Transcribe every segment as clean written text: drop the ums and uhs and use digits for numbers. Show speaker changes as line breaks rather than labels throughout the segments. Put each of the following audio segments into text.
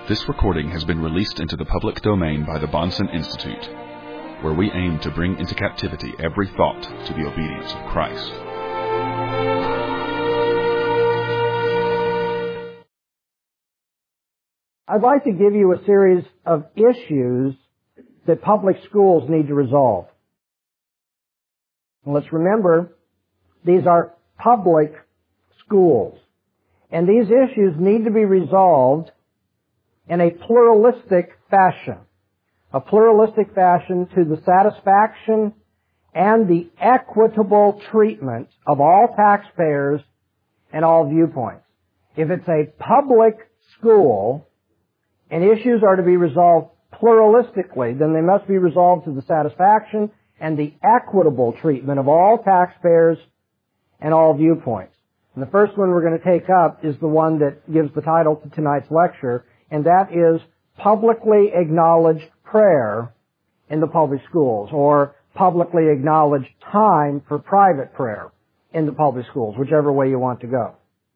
This recording has been released into the public domain by the Bahnsen Institute, where we aim to bring into captivity every thought to the obedience of Christ.
I'd like to give you a series of issues that public schools need to resolve. And let's remember, these are public schools. And these issues need to be resolved in a pluralistic fashion. A pluralistic fashion to the satisfaction and the equitable treatment of all taxpayers and all viewpoints. If it's a public school and issues are to be resolved pluralistically, then they must be resolved to the satisfaction and the equitable treatment of all taxpayers and all viewpoints. And the first one we're going to take up is the one that gives the title to tonight's lecture, and that is publicly acknowledged prayer in the public schools, or publicly acknowledged time for private prayer in the public schools, whichever way you want to go.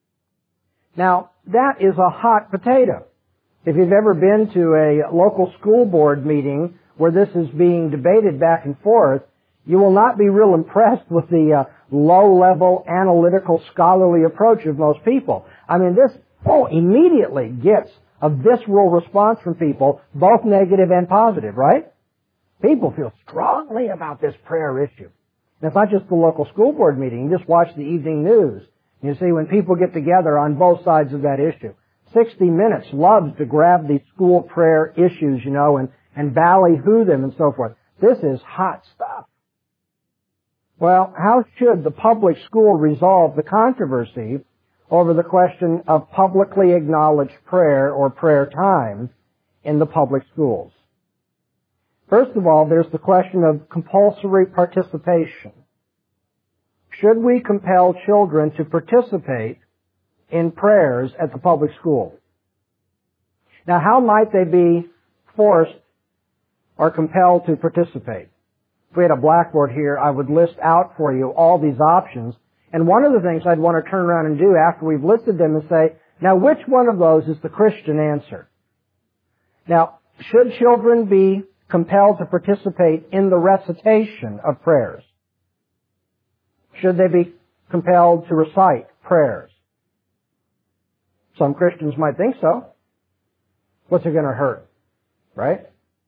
Now, that is a hot potato. If you've ever been to a local school board meeting where this is being debated back and forth, you will not be real impressed with the low-level, analytical, scholarly approach of most people. I mean, this immediately gets a visceral response from people, both negative and positive, right? People feel strongly about this prayer issue. And it's not just the local school board meeting. You just watch the evening news. You see, when people get together on both sides of that issue, 60 Minutes loves to grab these school prayer issues, and ballyhoo them and so forth. This is hot stuff. Well, how should the public school resolve the controversy over the question of publicly acknowledged prayer or prayer time in the public schools? First of all, there's the question of compulsory participation. Should we compel children to participate in prayers at the public school? Now, how might they be forced or compelled to participate? If we had a blackboard here, I would list out for you all these options. And one of the things I'd want to turn around and do after we've listed them is say, now which one of those is the Christian answer? Now, should children be compelled to participate in the recitation of prayers? Should they be compelled to recite prayers? Some Christians might think so. What's it going to hurt? Right?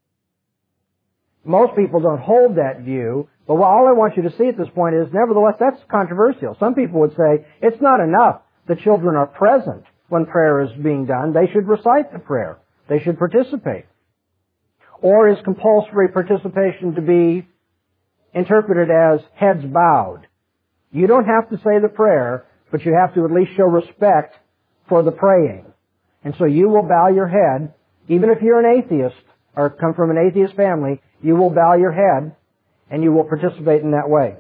Most people don't hold that view, but all I want you to see at this point is, nevertheless, that's controversial. Some people would say, it's not enough that children are present when prayer is being done. They should recite the prayer. They should participate. Or is compulsory participation to be interpreted as heads bowed? You don't have to say the prayer, but you have to at least show respect for the praying. And so you will bow your head, even if you're an atheist or come from an atheist family, you will bow your head and you will participate in that way.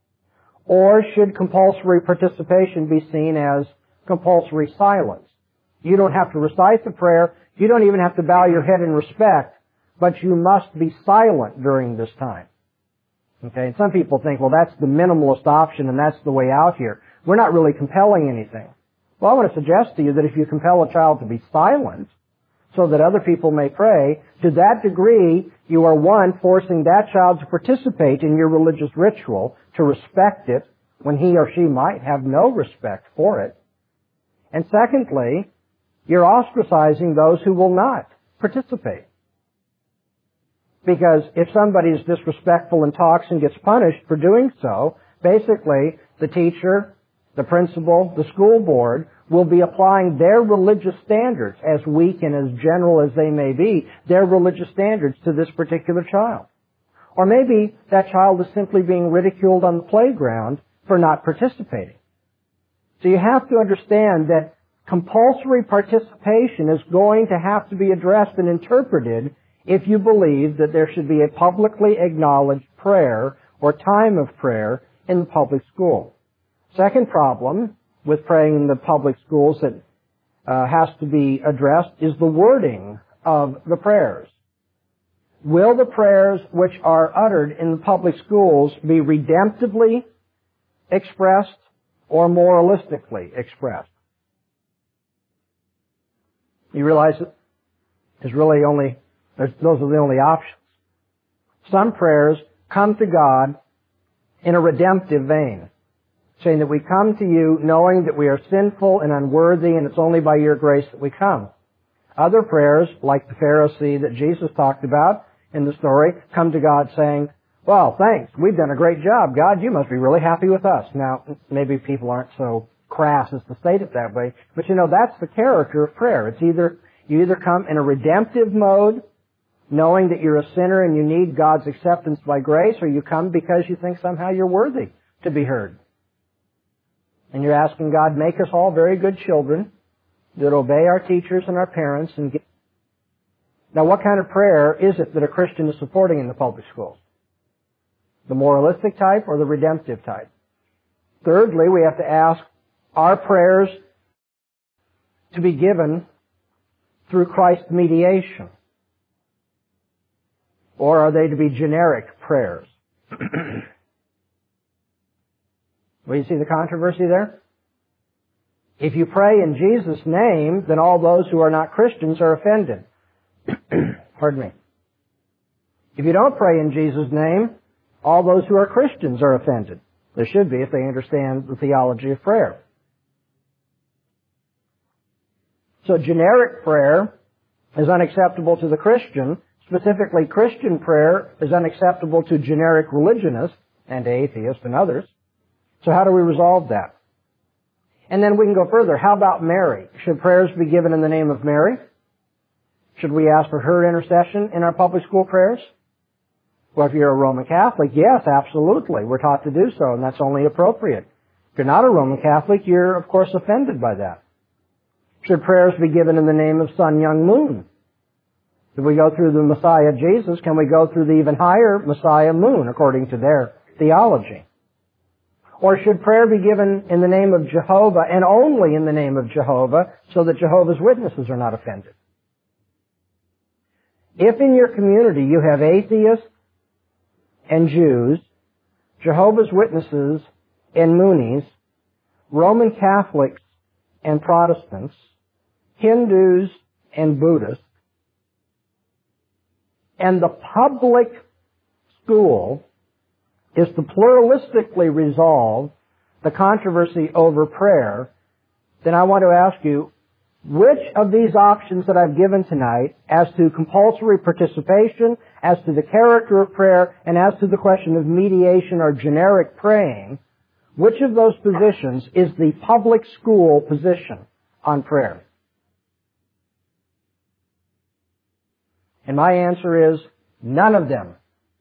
Or should compulsory participation be seen as compulsory silence? You don't have to recite the prayer, you don't even have to bow your head in respect, but you must be silent during this time. Okay, and some people think, well, that's the minimalist option and that's the way out here. We're not really compelling anything. Well, I want to suggest to you that if you compel a child to be silent so that other people may pray, to that degree, you are, one, forcing that child to participate in your religious ritual, to respect it, when he or she might have no respect for it. And secondly, you're ostracizing those who will not participate. Because if somebody is disrespectful and talks and gets punished for doing so, basically, the teacher, the principal, the school board will be applying their religious standards, as weak and as general as they may be, their religious standards to this particular child. Or maybe that child is simply being ridiculed on the playground for not participating. So you have to understand that compulsory participation is going to have to be addressed and interpreted if you believe that there should be a publicly acknowledged prayer or time of prayer in the public school. Second problem with praying in the public schools that has to be addressed is the wording of the prayers. Will the prayers which are uttered in the public schools be redemptively expressed or moralistically expressed? You realize that is really those are the only options. Some prayers come to God in a redemptive vein, saying that we come to you knowing that we are sinful and unworthy, and it's only by your grace that we come. Other prayers, like the Pharisee that Jesus talked about in the story, come to God saying, well, thanks, we've done a great job. God, you must be really happy with us. Now, maybe people aren't so crass as to state it that way, but that's the character of prayer. It's you either come in a redemptive mode, knowing that you're a sinner and you need God's acceptance by grace, or you come because you think somehow you're worthy to be heard. And you're asking God, make us all very good children that obey our teachers and our parents. Now, what kind of prayer is it that a Christian is supporting in the public schools? The moralistic type or the redemptive type? Thirdly, we have to ask, are prayers to be given through Christ's mediation? Or are they to be generic prayers? Well, you see the controversy there? If you pray in Jesus' name, then all those who are not Christians are offended. Pardon me. If you don't pray in Jesus' name, all those who are Christians are offended. They should be if they understand the theology of prayer. So generic prayer is unacceptable to the Christian. Specifically, Christian prayer is unacceptable to generic religionists and to atheists and others. So how do we resolve that? And then we can go further. How about Mary? Should prayers be given in the name of Mary? Should we ask for her intercession in our public school prayers? Well, if you're a Roman Catholic, yes, absolutely. We're taught to do so, and that's only appropriate. If you're not a Roman Catholic, you're, of course, offended by that. Should prayers be given in the name of Sun Myung Moon? If we go through the Messiah Jesus, can we go through the even higher Messiah Moon, according to their theology? Or should prayer be given in the name of Jehovah and only in the name of Jehovah so that Jehovah's Witnesses are not offended? If in your community you have atheists and Jews, Jehovah's Witnesses and Moonies, Roman Catholics and Protestants, Hindus and Buddhists, and the public school is to pluralistically resolve the controversy over prayer, then I want to ask you, which of these options that I've given tonight, as to compulsory participation, as to the character of prayer, and as to the question of mediation or generic praying, which of those positions is the public school position on prayer? And my answer is none of them.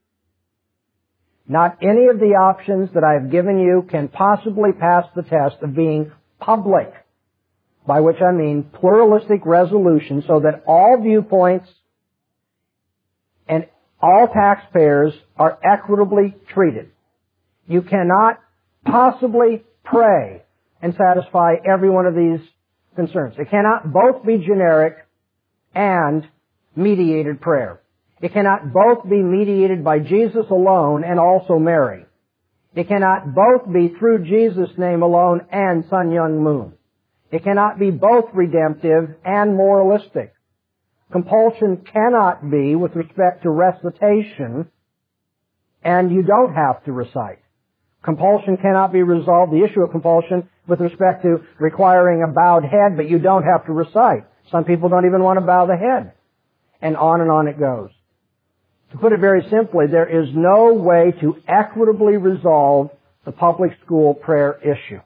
Not any of the options that I have given you can possibly pass the test of being public, by which I mean pluralistic resolution so that all viewpoints and all taxpayers are equitably treated. You cannot possibly pray and satisfy every one of these concerns. It cannot both be generic and mediated prayer. It cannot both be mediated by Jesus alone and also Mary. It cannot both be through Jesus' name alone and Sun Myung Moon. It cannot be both redemptive and moralistic. Compulsion cannot be with respect to recitation, and you don't have to recite. Compulsion cannot be resolved, the issue of compulsion, with respect to requiring a bowed head, but you don't have to recite. Some people don't even want to bow the head. And on it goes. To put it very simply, there is no way to equitably resolve the public school prayer issue.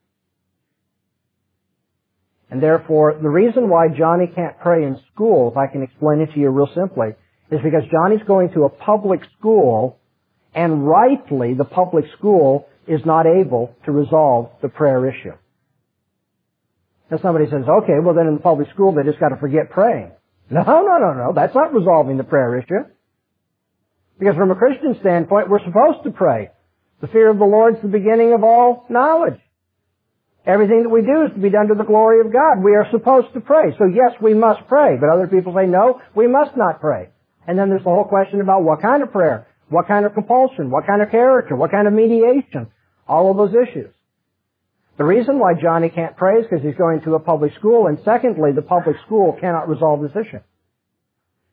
And therefore, the reason why Johnny can't pray in school, if I can explain it to you real simply, is because Johnny's going to a public school, and rightly the public school is not able to resolve the prayer issue. Now somebody says, okay, well then in the public school they just got to forget praying. No. That's not resolving the prayer issue. Because from a Christian standpoint, we're supposed to pray. The fear of the Lord is the beginning of all knowledge. Everything that we do is to be done to the glory of God. We are supposed to pray. So yes, we must pray. But other people say, no, we must not pray. And then there's the whole question about what kind of prayer, what kind of compulsion, what kind of character, what kind of mediation, all of those issues. The reason why Johnny can't pray is because he's going to a public school, and secondly, the public school cannot resolve this issue.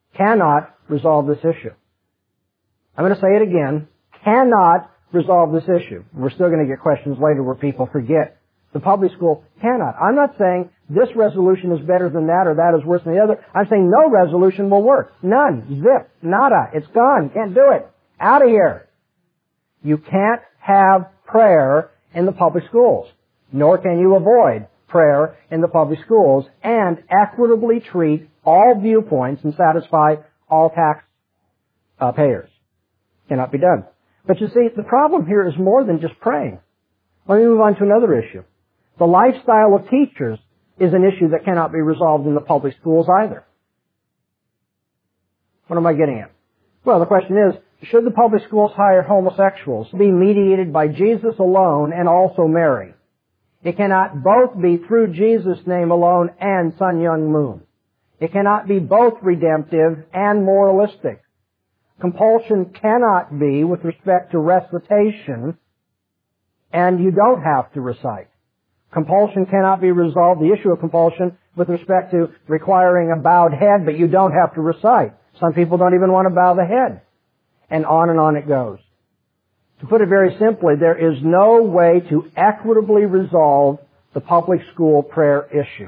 cannot resolve this issue. I'm going to say it again. Cannot resolve this issue. We're still going to get questions later where people forget. The public school cannot. I'm not saying this resolution is better than that or that is worse than the other. I'm saying no resolution will work. None. Zip. Nada. It's gone. Can't do it. Out of here. You can't have prayer in the public schools. Nor can you avoid prayer in the public schools and equitably treat all viewpoints and satisfy all tax payers. Cannot be done. But you see, the problem here is more than just praying. Let me move on to another issue. The lifestyle of teachers is an issue that cannot be resolved in the public schools either. What am I getting at? Well, the question is, should the public schools hire homosexuals be mediated by Jesus alone and also Mary? It cannot both be through Jesus' name alone and Sun Myung Moon. It cannot be both redemptive and moralistic. Compulsion cannot be with respect to recitation, and you don't have to recite. Compulsion cannot be resolved, the issue of compulsion, with respect to requiring a bowed head, but you don't have to recite. Some people don't even want to bow the head. And on it goes. To put it very simply, there is no way to equitably resolve the public school prayer issue.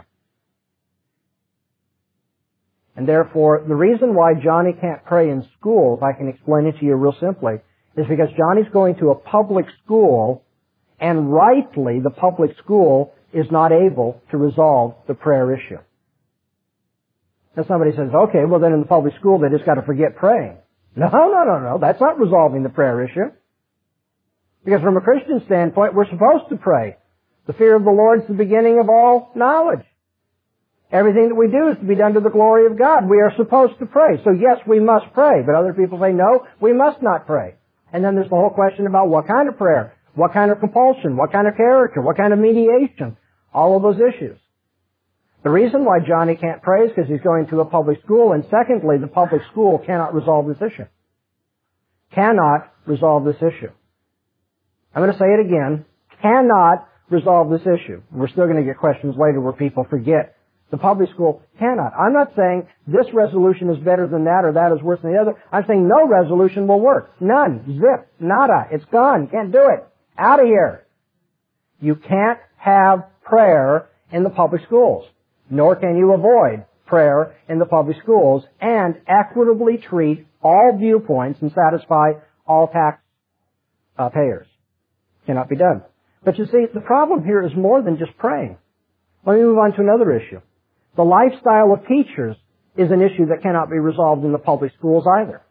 And therefore, the reason why Johnny can't pray in school, if I can explain it to you real simply, is because Johnny's going to a public school, and rightly the public school is not able to resolve the prayer issue. Now somebody says, okay, well then in the public school they just got to forget praying. No. That's not resolving the prayer issue. Because from a Christian standpoint, we're supposed to pray. The fear of the Lord is the beginning of all knowledge. Everything that we do is to be done to the glory of God. We are supposed to pray. So yes, we must pray. But other people say, no, we must not pray. And then there's the whole question about what kind of prayer, what kind of compulsion, what kind of character, what kind of mediation, all of those issues. The reason why Johnny can't pray is because he's going to a public school, and secondly, the public school cannot resolve this issue. Cannot resolve this issue. I'm going to say it again. Cannot resolve this issue. We're still going to get questions later where people forget. The public school cannot. I'm not saying this resolution is better than that or that is worse than the other. I'm saying no resolution will work. None. Zip. Nada. It's gone. Can't do it. Out of here. You can't have prayer in the public schools. Nor can you avoid prayer in the public schools and equitably treat all viewpoints and satisfy all tax payers. Cannot be done. But you see, the problem here is more than just praying. Let me move on to another issue. The lifestyle of teachers is an issue that cannot be resolved in the public schools either.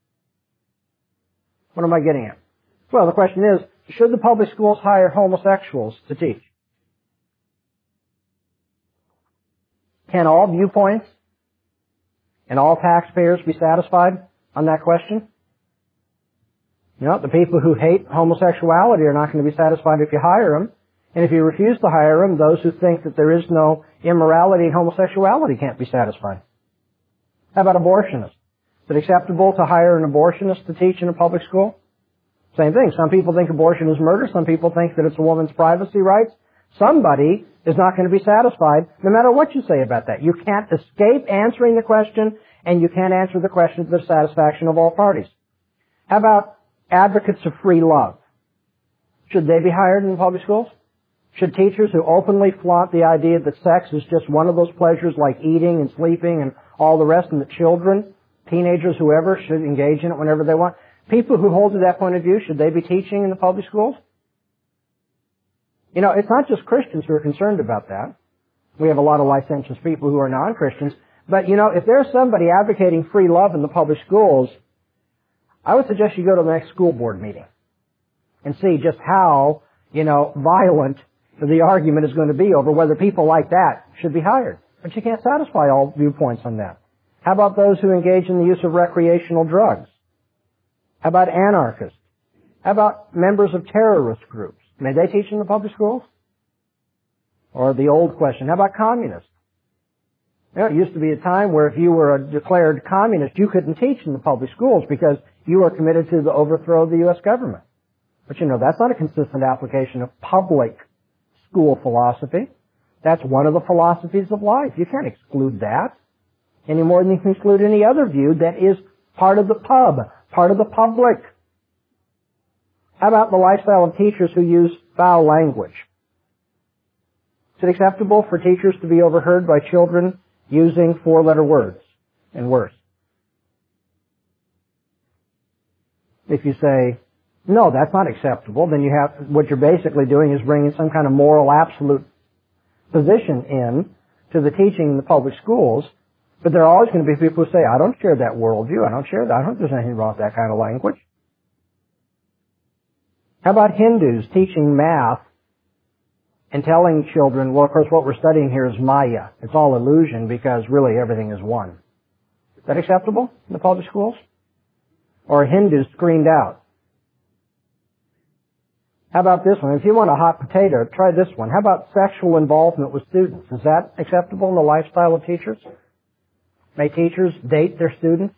What am I getting at? Well, the question is, should the public schools hire homosexuals to teach? Can all viewpoints and all taxpayers be satisfied on that question? No, the people who hate homosexuality are not going to be satisfied if you hire them. And if you refuse to hire them, those who think that there is no immorality in homosexuality can't be satisfied. How about abortionists? Is it acceptable to hire an abortionist to teach in a public school? Same thing. Some people think abortion is murder. Some people think that it's a woman's privacy rights. Somebody is not going to be satisfied no matter what you say about that. You can't escape answering the question, and you can't answer the question to the satisfaction of all parties. How about advocates of free love? Should they be hired in the public schools? Should teachers who openly flaunt the idea that sex is just one of those pleasures like eating and sleeping and all the rest, and that children, teenagers, whoever, should engage in it whenever they want? People who hold to that point of view, should they be teaching in the public schools? You know, it's not just Christians who are concerned about that. We have a lot of licentious people who are non-Christians. But, you know, if there's somebody advocating free love in the public schools, I would suggest you go to the next school board meeting and see just how, violent the argument is going to be over whether people like that should be hired. But you can't satisfy all viewpoints on that. How about those who engage in the use of recreational drugs? How about anarchists? How about members of terrorist groups? May they teach in the public schools? Or the old question, how about communists? It used to be a time where if you were a declared communist, you couldn't teach in the public schools because you were committed to the overthrow of the U.S. government. But that's not a consistent application of public school philosophy. That's one of the philosophies of life. You can't exclude that. any more than you can exclude any other view that is part of the part of the public. How about the lifestyle of teachers who use foul language? Is it acceptable for teachers to be overheard by children using four-letter words and worse? If you say, no, that's not acceptable, then what you're basically doing is bringing some kind of moral absolute position in to the teaching in the public schools. But there are always going to be people who say, I don't share that worldview. I don't share that. I don't think there's anything wrong with that kind of language. How about Hindus teaching math and telling children, well, of course, what we're studying here is Maya. It's all illusion because really everything is one. Is that acceptable in the public schools? Or Hindus screened out? How about this one? If you want a hot potato, try this one. How about sexual involvement with students? Is that acceptable in the lifestyle of teachers? May teachers date their students?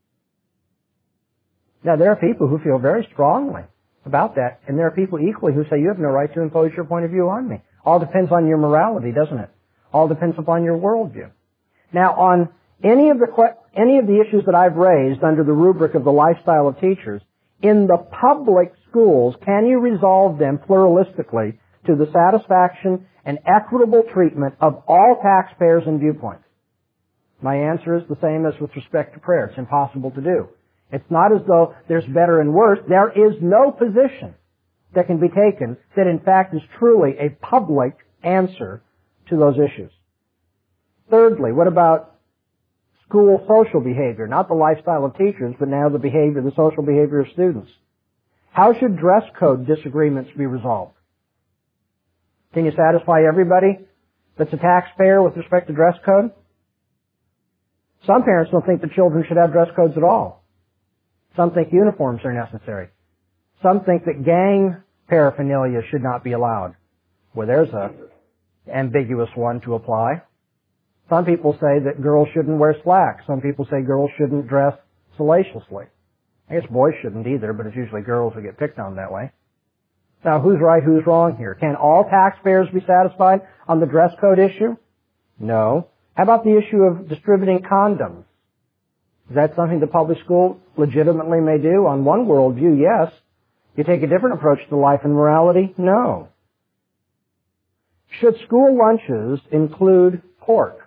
Now, there are people who feel very strongly about that, and there are people equally who say, you have no right to impose your point of view on me. All depends on your morality, doesn't it? All depends upon your worldview. Now, on any of the issues that I've raised under the rubric of the lifestyle of teachers, in the public schools, can you resolve them pluralistically to the satisfaction and equitable treatment of all taxpayers and viewpoints? My answer is the same as with respect to prayer. It's impossible to do. It's not as though there's better and worse. There is no position that can be taken that in fact is truly a public answer to those issues. Thirdly, what about school social behavior? Not the lifestyle of teachers, but now the social behavior of students. How should dress code disagreements be resolved? Can you satisfy everybody that's a taxpayer with respect to dress code? Some parents don't think the children should have dress codes at all. Some think uniforms are necessary. Some think that gang paraphernalia should not be allowed. Well, there's a ambiguous one to apply. Some people say that girls shouldn't wear slacks. Some people say girls shouldn't dress salaciously. I guess boys shouldn't either, but it's usually girls who get picked on that way. Now, who's right, who's wrong here? Can all taxpayers be satisfied on the dress code issue? No. How about the issue of distributing condoms? Is that something the public school legitimately may do? On one worldview, yes. You take a different approach to life and morality? No. Should school lunches include pork?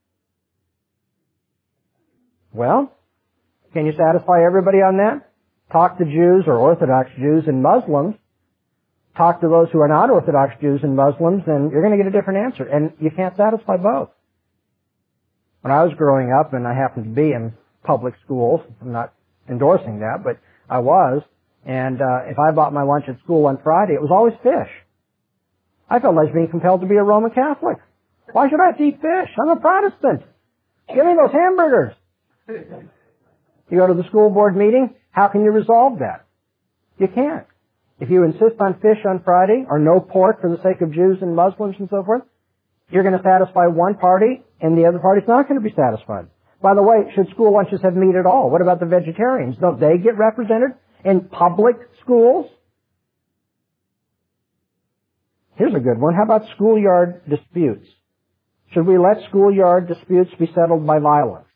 Well, can you satisfy everybody on that? Talk to Jews or Orthodox Jews and Muslims. Talk to those who are not Orthodox Jews and Muslims, and you're going to get a different answer. And you can't satisfy both. When I was growing up, and I happened to be in public schools, I'm not endorsing that, but I was, and if I bought my lunch at school on Friday, it was always fish. I felt like being compelled to be a Roman Catholic. Why should I have to eat fish? I'm a Protestant. Give me those hamburgers. You go to the school board meeting, how can you resolve that? You can't. If you insist on fish on Friday, or no pork for the sake of Jews and Muslims and so forth, you're going to satisfy one party, and the other party's not going to be satisfied. By the way, should school lunches have meat at all? What about the vegetarians? Don't they get represented in public schools? Here's a good one. How about schoolyard disputes? Should we let schoolyard disputes be settled by violence?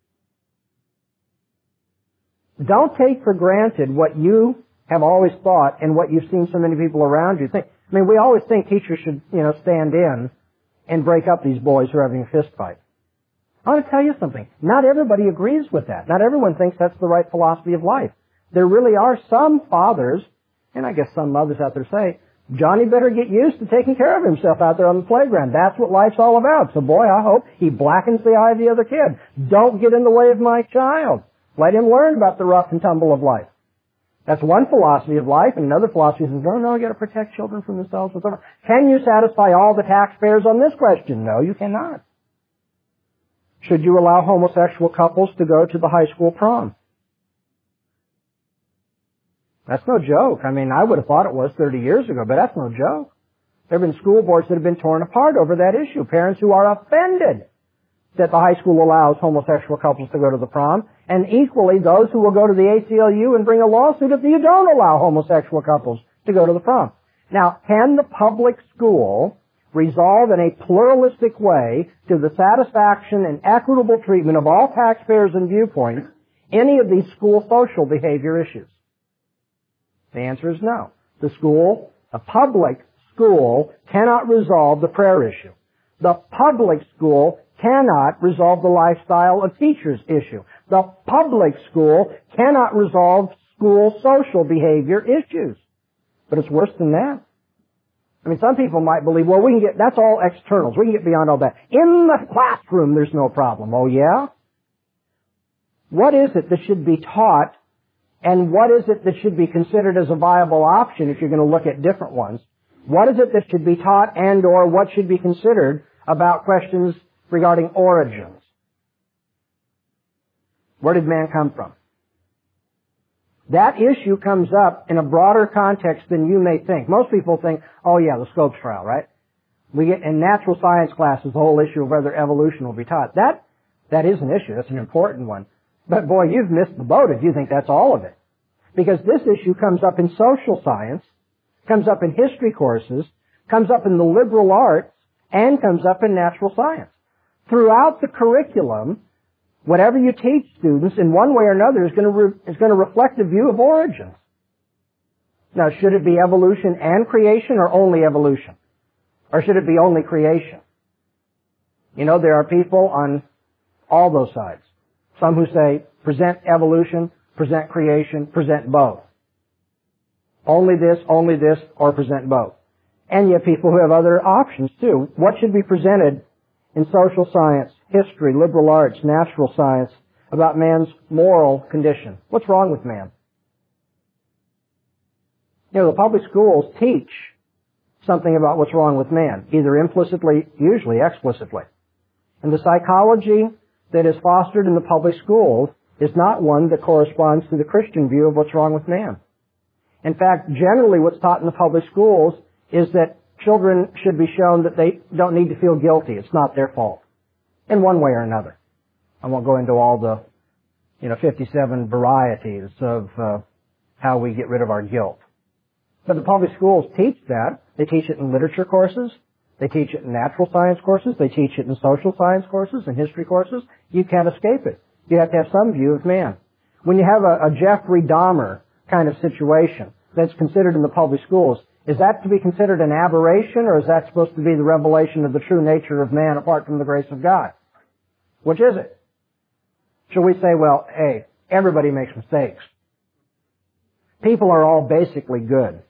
Don't take for granted what you have always thought and what you've seen so many people around you think. I mean, we always think teachers should, stand in and break up these boys who are having a fist fight. I want to tell you something. Not everybody agrees with that. Not everyone thinks that's the right philosophy of life. There really are some fathers, and I guess some mothers out there say, Johnny better get used to taking care of himself out there on the playground. That's what life's all about. So boy, I hope he blackens the eye of the other kid. Don't get in the way of my child. Let him learn about the rough and tumble of life. That's one philosophy of life, and another philosophy says, no, you got to protect children from themselves. Can you satisfy all the taxpayers on this question? No, you cannot. Should you allow homosexual couples to go to the high school prom? That's no joke. I mean, I would have thought it was 30 years ago, but that's no joke. There have been school boards that have been torn apart over that issue. Parents who are offended that the high school allows homosexual couples to go to the prom, and equally those who will go to the ACLU and bring a lawsuit if you don't allow homosexual couples to go to the prom. Now, can the public school resolve in a pluralistic way to the satisfaction and equitable treatment of all taxpayers and viewpoints any of these school social behavior issues? The answer is no. The school, a public school, cannot resolve the prayer issue. The public school cannot resolve the lifestyle of teachers issue. The public school cannot resolve school social behavior issues. But it's worse than that. I mean, some people might believe, well, that's all externals. We can get beyond all that. In the classroom, there's no problem. Oh, yeah? What is it that should be taught, and what is it that should be considered as a viable option if you're going to look at different ones? What is it that should be taught and or what should be considered about questions regarding origins? Where did man come from? That issue comes up in a broader context than you may think. Most people think, oh yeah, the Scopes trial, right? We get in natural science classes the whole issue of whether evolution will be taught. That is an issue. That's an important one. But boy, you've missed the boat if you think that's all of it. Because this issue comes up in social science, comes up in history courses, comes up in the liberal arts, and comes up in natural science. Throughout the curriculum, whatever you teach students in one way or another is going to reflect a view of origins. Now, should it be evolution and creation or only evolution? Or should it be only creation? You know, there are people on all those sides. Some who say, present evolution, present creation, present both. Only this, or present both. And yet people who have other options too. What should be presented in social science, history, liberal arts, natural science about man's moral condition? What's wrong with man? You know, the public schools teach something about what's wrong with man, either implicitly, usually explicitly. And the psychology that is fostered in the public schools is not one that corresponds to the Christian view of what's wrong with man. In fact, generally what's taught in the public schools is that children should be shown that they don't need to feel guilty. It's not their fault. In one way or another. I won't go into all the, 57 varieties of how we get rid of our guilt. But the public schools teach that. They teach it in literature courses. They teach it in natural science courses. They teach it in social science courses and history courses. You can't escape it. You have to have some view of man. When you have a Jeffrey Dahmer kind of situation that's considered in the public schools, is that to be considered an aberration, or is that supposed to be the revelation of the true nature of man apart from the grace of God? Which is it? Shall we say, well, hey, everybody makes mistakes. People are all basically good.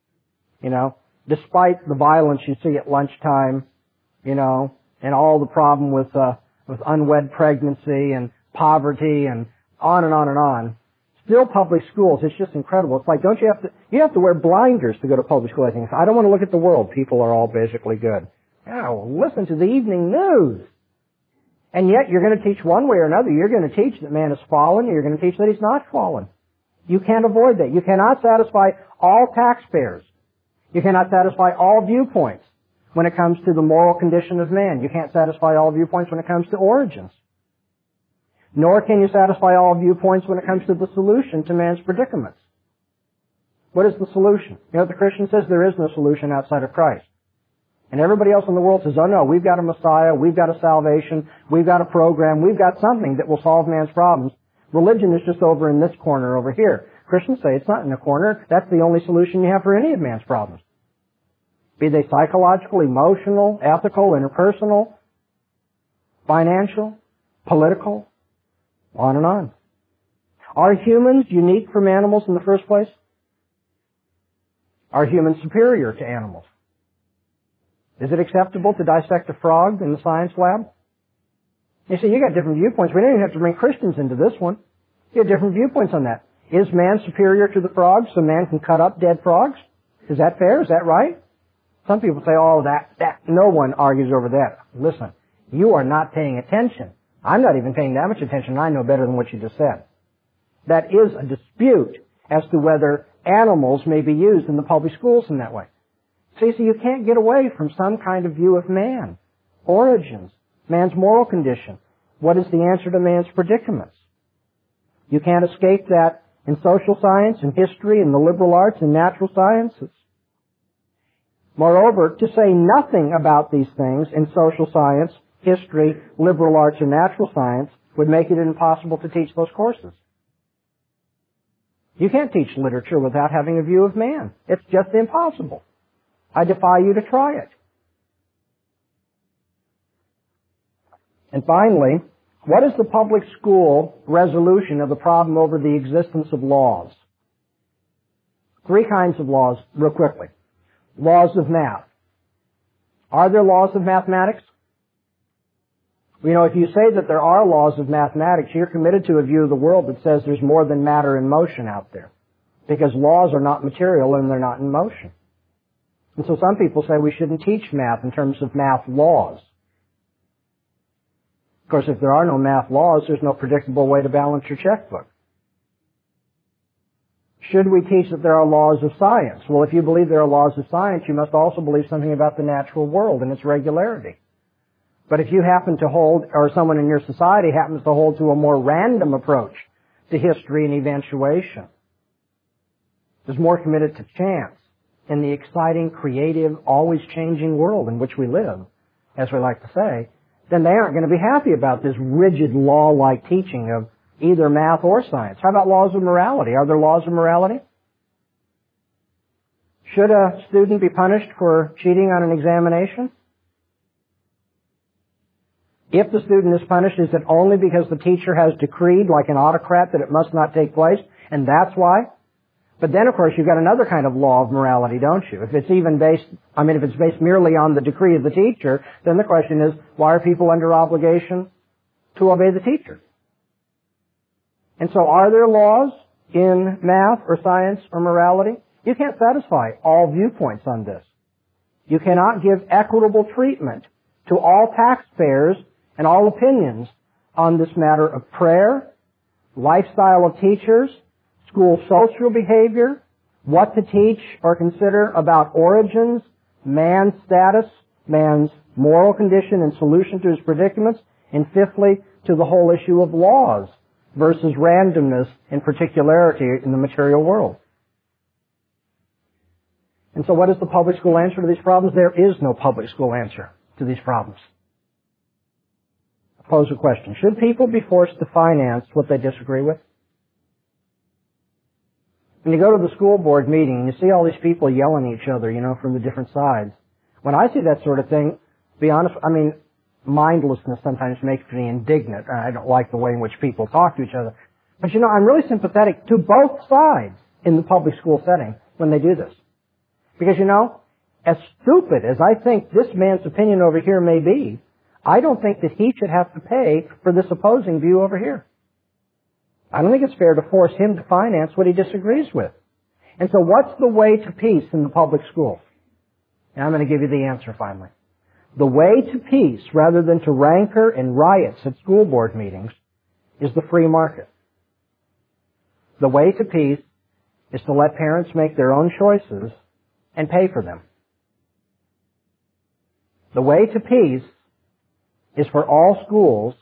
Despite the violence you see at lunchtime, and all the problem with unwed pregnancy and poverty and on and on and on. Still public schools, it's just incredible. It's like, you have to wear blinders to go to public school, I think. I don't want to look at the world. People are all basically good. Oh, listen to the evening news. And yet you're going to teach one way or another. You're going to teach that man is fallen. You're going to teach that he's not fallen. You can't avoid that. You cannot satisfy all taxpayers. You cannot satisfy all viewpoints when it comes to the moral condition of man. You can't satisfy all viewpoints when it comes to origins. Nor can you satisfy all viewpoints when it comes to the solution to man's predicaments. What is the solution? The Christian says there is no solution outside of Christ. And everybody else in the world says, oh no, we've got a Messiah, we've got a salvation, we've got a program, we've got something that will solve man's problems. Religion is just over in this corner over here. Christians say it's not in the corner. That's the only solution you have for any of man's problems. Be they psychological, emotional, ethical, interpersonal, financial, political, on and on. Are humans unique from animals in the first place? Are humans superior to animals? Is it acceptable to dissect a frog in the science lab? You see, you got different viewpoints. We don't even have to bring Christians into this one. You have different viewpoints on that. Is man superior to the frogs so man can cut up dead frogs? Is that fair? Is that right? Some people say, oh, that, no one argues over that. Listen, you are not paying attention. I'm not even paying that much attention. I know better than what you just said. That is a dispute as to whether animals may be used in the public schools in that way. See, so you can't get away from some kind of view of man. Origins. Man's moral condition. What is the answer to man's predicaments? You can't escape that in social science, in history, in the liberal arts, in natural sciences. Moreover, to say nothing about these things in social science, history, liberal arts, or natural science would make it impossible to teach those courses. You can't teach literature without having a view of man. It's just impossible. I defy you to try it. And finally, what is the public school resolution of the problem over the existence of laws? 3 kinds of laws, real quickly. Laws of math. Are there laws of mathematics? You know, if you say that there are laws of mathematics, you're committed to a view of the world that says there's more than matter in motion out there. Because laws are not material and they're not in motion. And so some people say we shouldn't teach math in terms of math laws. Of course, if there are no math laws, there's no predictable way to balance your checkbook. Should we teach that there are laws of science? Well, if you believe there are laws of science, you must also believe something about the natural world and its regularity. But if you happen to hold, or someone in your society happens to hold to a more random approach to history and eventuation, is more committed to chance in the exciting, creative, always changing world in which we live, as we like to say, then they aren't going to be happy about this rigid law-like teaching of either math or science. How about laws of morality? Are there laws of morality? Should a student be punished for cheating on an examination? If the student is punished, is it only because the teacher has decreed, like an autocrat, that it must not take place, and that's why? But then, of course, you've got another kind of law of morality, don't you? If it's based merely on the decree of the teacher, then the question is, why are people under obligation to obey the teacher? And so are there laws in math or science or morality? You can't satisfy all viewpoints on this. You cannot give equitable treatment to all taxpayers and all opinions on this matter of prayer, lifestyle of teachers, school social behavior, what to teach or consider about origins, man's status, man's moral condition and solution to his predicaments, and fifthly, to the whole issue of laws versus randomness and particularity in the material world. And so what is the public school answer to these problems? There is no public school answer to these problems. I pose a question. Should people be forced to finance what they disagree with? When you go to the school board meeting, you see all these people yelling at each other, from the different sides. When I see that sort of thing, to be honest, mindlessness sometimes makes me indignant. I don't like the way in which people talk to each other. But I'm really sympathetic to both sides in the public school setting when they do this. Because as stupid as I think this man's opinion over here may be, I don't think that he should have to pay for this opposing view over here. I don't think it's fair to force him to finance what he disagrees with. And so what's the way to peace in the public schools? And I'm going to give you the answer finally. The way to peace, rather than to rancor and riots at school board meetings, is the free market. The way to peace is to let parents make their own choices and pay for them. The way to peace is for all schools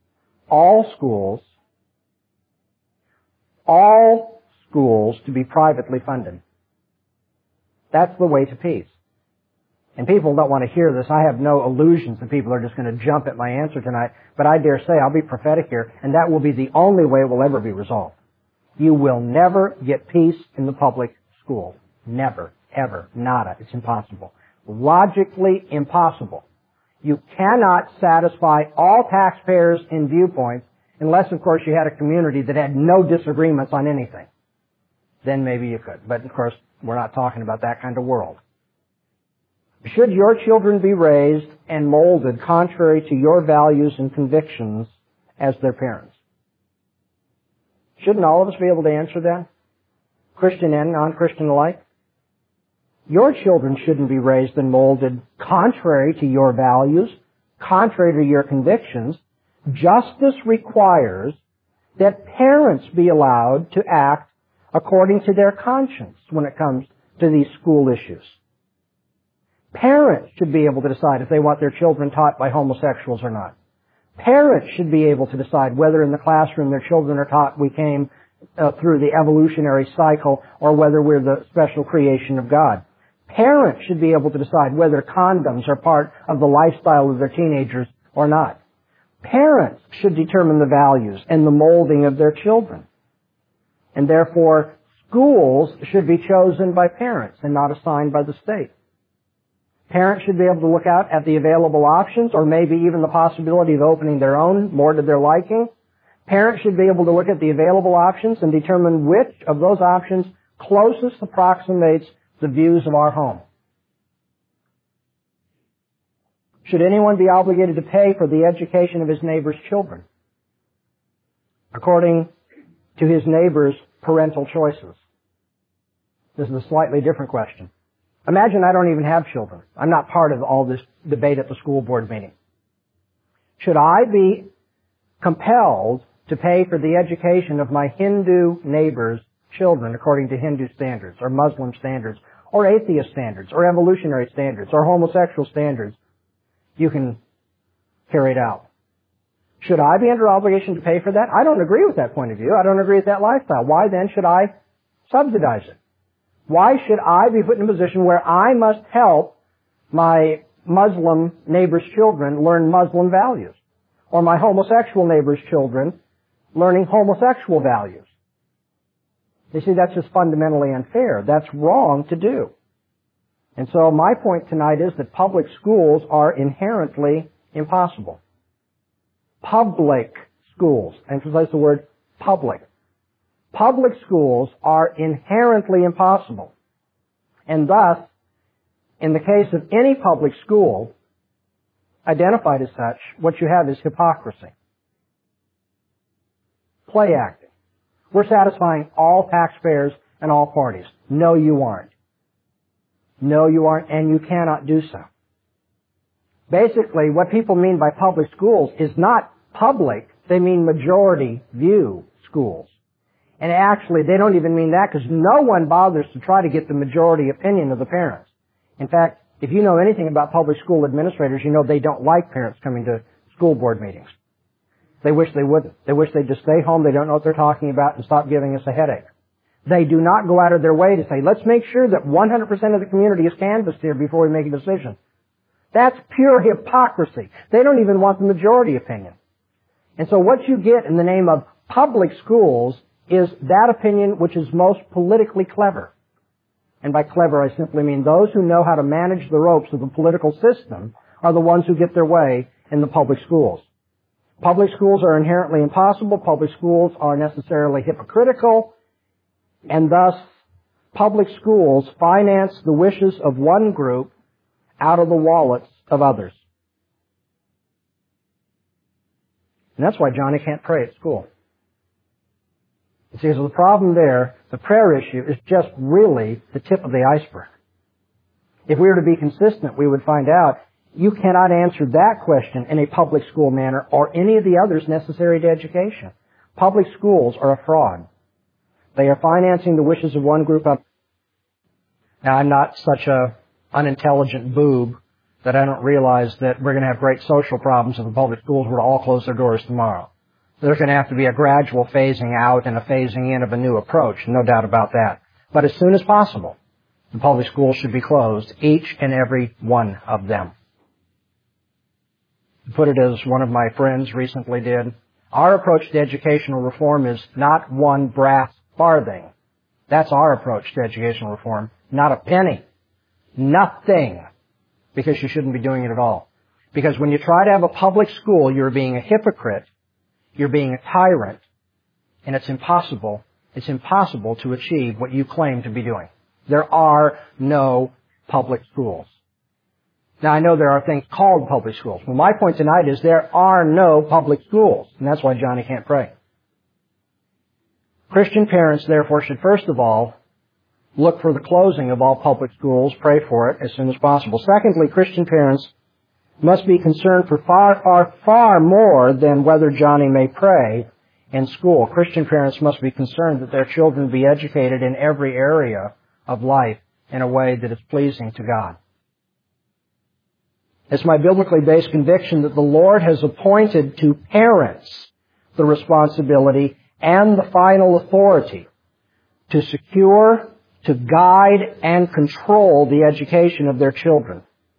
to be privately funded. That's the way to peace. And people don't want to hear this. I have no illusions that people are just going to jump at my answer tonight, but I dare say I'll be prophetic here, and that will be the only way it will ever be resolved. You will never get peace in the public school. Never. Ever. Nada. It's impossible. Logically impossible. You cannot satisfy all taxpayers in viewpoints unless, of course, you had a community that had no disagreements on anything. Then maybe you could. But, of course, we're not talking about that kind of world. Should your children be raised and molded contrary to your values and convictions as their parents? Shouldn't all of us be able to answer that? Christian and non-Christian alike? Your children shouldn't be raised and molded contrary to your values, contrary to your convictions. Justice requires that parents be allowed to act according to their conscience when it comes to these school issues. Parents should be able to decide if they want their children taught by homosexuals or not. Parents should be able to decide whether in the classroom their children are taught we came through the evolutionary cycle or whether we're the special creation of God. Parents should be able to decide whether condoms are part of the lifestyle of their teenagers or not. Parents should determine the values and the molding of their children. And therefore, schools should be chosen by parents and not assigned by the state. Parents should be able to look out at the available options, or maybe even the possibility of opening their own, more to their liking. Parents should be able to look at the available options and determine which of those options closest approximates the views of our home. Should anyone be obligated to pay for the education of his neighbor's children according to his neighbor's parental choices? This is a slightly different question. Imagine I don't even have children. I'm not part of all this debate at the school board meeting. Should I be compelled to pay for the education of my Hindu neighbor's children according to Hindu standards, or Muslim standards, or atheist standards, or evolutionary standards, or homosexual standards? You can carry it out. Should I be under obligation to pay for that? I don't agree with that point of view. I don't agree with that lifestyle. Why then should I subsidize it? Why should I be put in a position where I must help my Muslim neighbor's children learn Muslim values, or my homosexual neighbor's children learning homosexual values? You see, that's just fundamentally unfair. That's wrong to do. And so my point tonight is that public schools are inherently impossible. Public schools, emphasize the word public. Public schools are inherently impossible. And thus, in the case of any public school identified as such, what you have is hypocrisy. Play acting. We're satisfying all taxpayers and all parties. No, you aren't. No, you aren't, and you cannot do so. Basically, what people mean by public schools is not public, they mean majority view schools. And actually, they don't even mean that because no one bothers to try to get the majority opinion of the parents. In fact, if you know anything about public school administrators, you know they don't like parents coming to school board meetings. They wish they wouldn't. They wish they'd just stay home, they don't know what they're talking about, and stop giving us a headache. They do not go out of their way to say, let's make sure that 100% of the community is canvassed here before we make a decision. That's pure hypocrisy. They don't even want the majority opinion. And so what you get in the name of public schools is that opinion which is most politically clever. And by clever, I simply mean those who know how to manage the ropes of the political system are the ones who get their way in the public schools. Public schools are inherently impossible. Public schools are necessarily hypocritical. And thus, public schools finance the wishes of one group out of the wallets of others. And that's why Johnny can't pray at school. You see, so the problem there, the prayer issue, is just really the tip of the iceberg. If we were to be consistent, we would find out you cannot answer that question in a public school manner or any of the others necessary to education. Public schools are a fraud. They are financing the wishes of one group up. Now, I'm not such a unintelligent boob that I don't realize that we're going to have great social problems if the public schools were to all close their doors tomorrow. There's going to have to be a gradual phasing out and a phasing in of a new approach, no doubt about that. But as soon as possible, the public schools should be closed, each and every one of them. To put it as one of my friends recently did, our approach to educational reform is not one brass farthing. That's our approach to educational reform. Not a penny. Nothing. Because you shouldn't be doing it at all. Because when you try to have a public school, you're being a hypocrite, you're being a tyrant, and it's impossible to achieve what you claim to be doing. There are no public schools. Now, I know there are things called public schools. Well, my point tonight is there are no public schools, and that's why Johnny can't pray. Christian parents, therefore, should first of all look for the closing of all public schools, pray for it as soon as possible. Secondly, Christian parents must be concerned for far more than whether Johnny may pray in school. Christian parents must be concerned that their children be educated in every area of life in a way that is pleasing to God. It's my biblically based conviction that the Lord has appointed to parents the responsibility and the final authority to secure to guide and control the education of their children.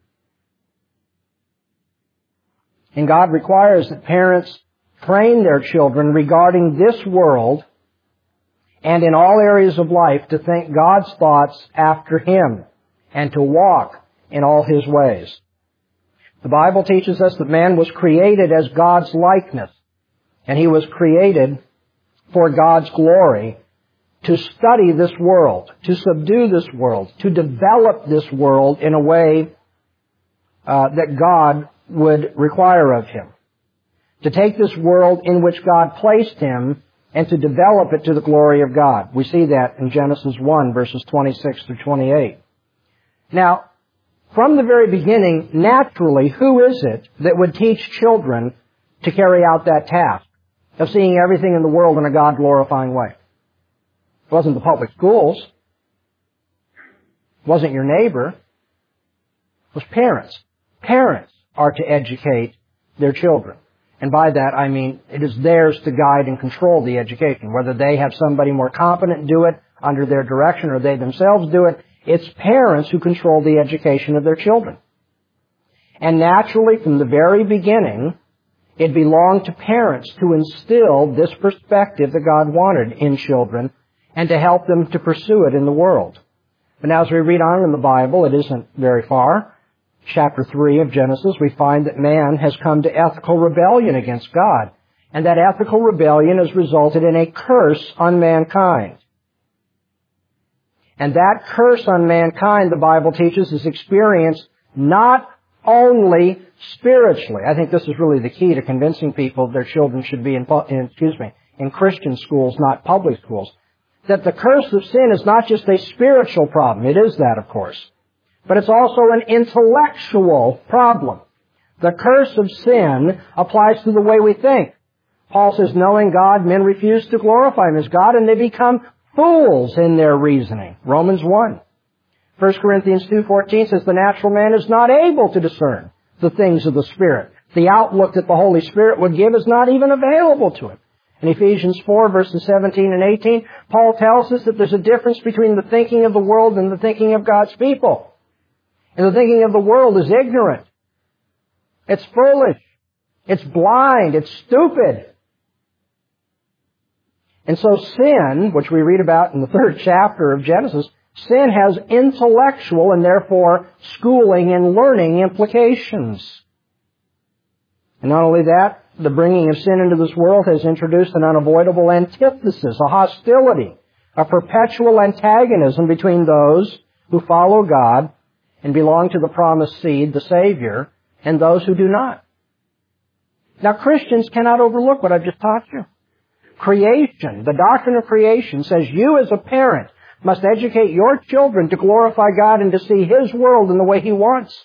And God requires that parents train their children regarding this world and in all areas of life to think God's thoughts after Him and to walk in all His ways. The Bible teaches us that man was created as God's likeness, and he was created for God's glory, to study this world, to subdue this world, to develop this world in a way that God would require of him. To take this world in which God placed him and to develop it to the glory of God. We see that in Genesis 1, verses 26 through 28. Now, from the very beginning, naturally, who is it that would teach children to carry out that task of seeing everything in the world in a God-glorifying way? It wasn't the public schools. It wasn't your neighbor. It was parents. Parents are to educate their children. And by that, I mean it is theirs to guide and control the education. Whether they have somebody more competent do it under their direction or they themselves do it, it's parents who control the education of their children. And naturally, from the very beginning, it belonged to parents to instill this perspective that God wanted in children and to help them to pursue it in the world. But now as we read on in the Bible, it isn't very far. Chapter 3 of Genesis, we find that man has come to ethical rebellion against God. And that ethical rebellion has resulted in a curse on mankind. And that curse on mankind, the Bible teaches, is experienced not only spiritually. I think this is really the key to convincing people their children should be in Christian schools, not public schools. That the curse of sin is not just a spiritual problem. It is that, of course. But it's also an intellectual problem. The curse of sin applies to the way we think. Paul says, knowing God, men refuse to glorify Him as God, and they become fools in their reasoning. Romans 1. 1 Corinthians 2:14 says, the natural man is not able to discern the things of the Spirit. The outlook that the Holy Spirit would give is not even available to him. In Ephesians 4, verses 17 and 18, Paul tells us that there's a difference between the thinking of the world and the thinking of God's people. And the thinking of the world is ignorant. It's foolish. It's blind. It's stupid. And so sin, which we read about in the 3rd chapter of Genesis, sin has intellectual and therefore schooling and learning implications. And not only that, the bringing of sin into this world has introduced an unavoidable antithesis, a hostility, a perpetual antagonism between those who follow God and belong to the promised seed, the Savior, and those who do not. Now, Christians cannot overlook what I've just taught you. Creation, the doctrine of creation, says you as a parent must educate your children to glorify God and to see His world in the way He wants.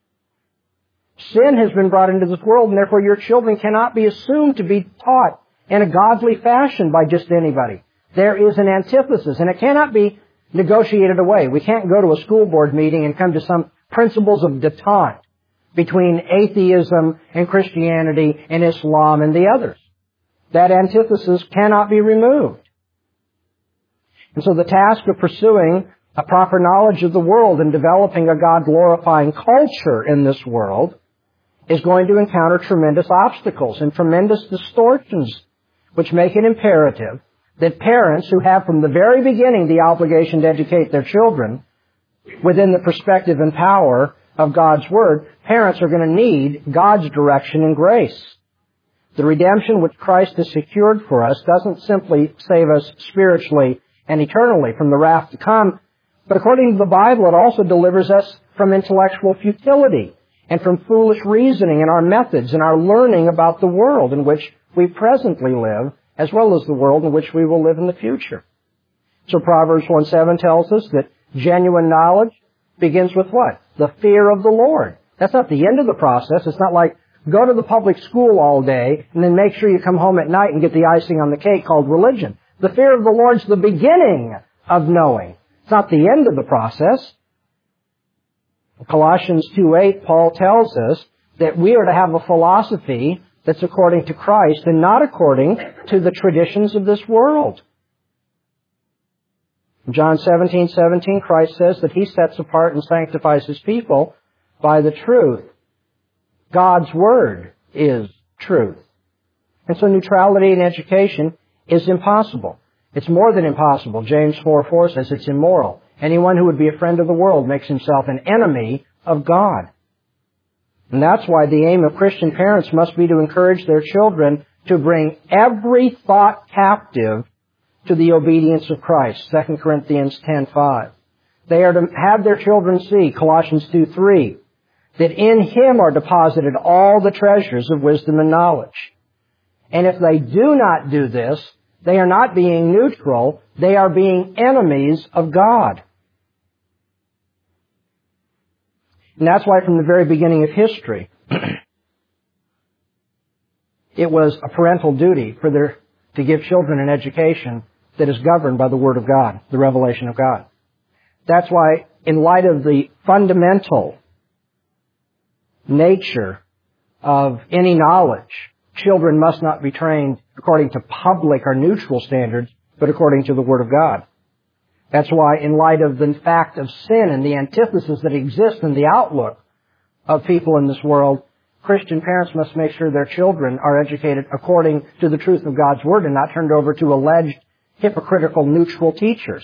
Sin has been brought into this world, and therefore your children cannot be assumed to be taught in a godly fashion by just anybody. There is an antithesis, and it cannot be negotiated away. We can't go to a school board meeting and come to some principles of detente between atheism and Christianity and Islam and the others. That antithesis cannot be removed. And so the task of pursuing a proper knowledge of the world and developing a God-glorifying culture in this world is going to encounter tremendous obstacles and tremendous distortions, which make it imperative that parents who have from the very beginning the obligation to educate their children within the perspective and power of God's Word, parents are going to need God's direction and grace. The redemption which Christ has secured for us doesn't simply save us spiritually and eternally from the wrath to come, but according to the Bible, it also delivers us from intellectual futility and from foolish reasoning in our methods and our learning about the world in which we presently live, as well as the world in which we will live in the future. So Proverbs 1:7 tells us that genuine knowledge begins with what? The fear of the Lord. That's not the end of the process. It's not like go to the public school all day and then make sure you come home at night and get the icing on the cake called religion. The fear of the Lord's the beginning of knowing. It's not the end of the process. In Colossians 2:8, Paul tells us that we are to have a philosophy that's according to Christ and not according to the traditions of this world. In John 17:17, Christ says that He sets apart and sanctifies His people by the truth. God's Word is truth. And so neutrality in education is impossible. It's more than impossible. James 4:4 says it's immoral. Anyone who would be a friend of the world makes himself an enemy of God. And that's why the aim of Christian parents must be to encourage their children to bring every thought captive to the obedience of Christ. 2 Corinthians 10:5. They are to have their children see, Colossians 2:3, that in Him are deposited all the treasures of wisdom and knowledge. And if they do not do this, they are not being neutral, they are being enemies of God. And that's why from the very beginning of history, it was a parental duty to give children an education that is governed by the Word of God, the revelation of God. That's why, in light of the fundamental nature of any knowledge, children must not be trained according to public or neutral standards, but according to the Word of God. That's why, in light of the fact of sin and the antithesis that exists in the outlook of people in this world, Christian parents must make sure their children are educated according to the truth of God's Word and not turned over to alleged hypocritical neutral teachers.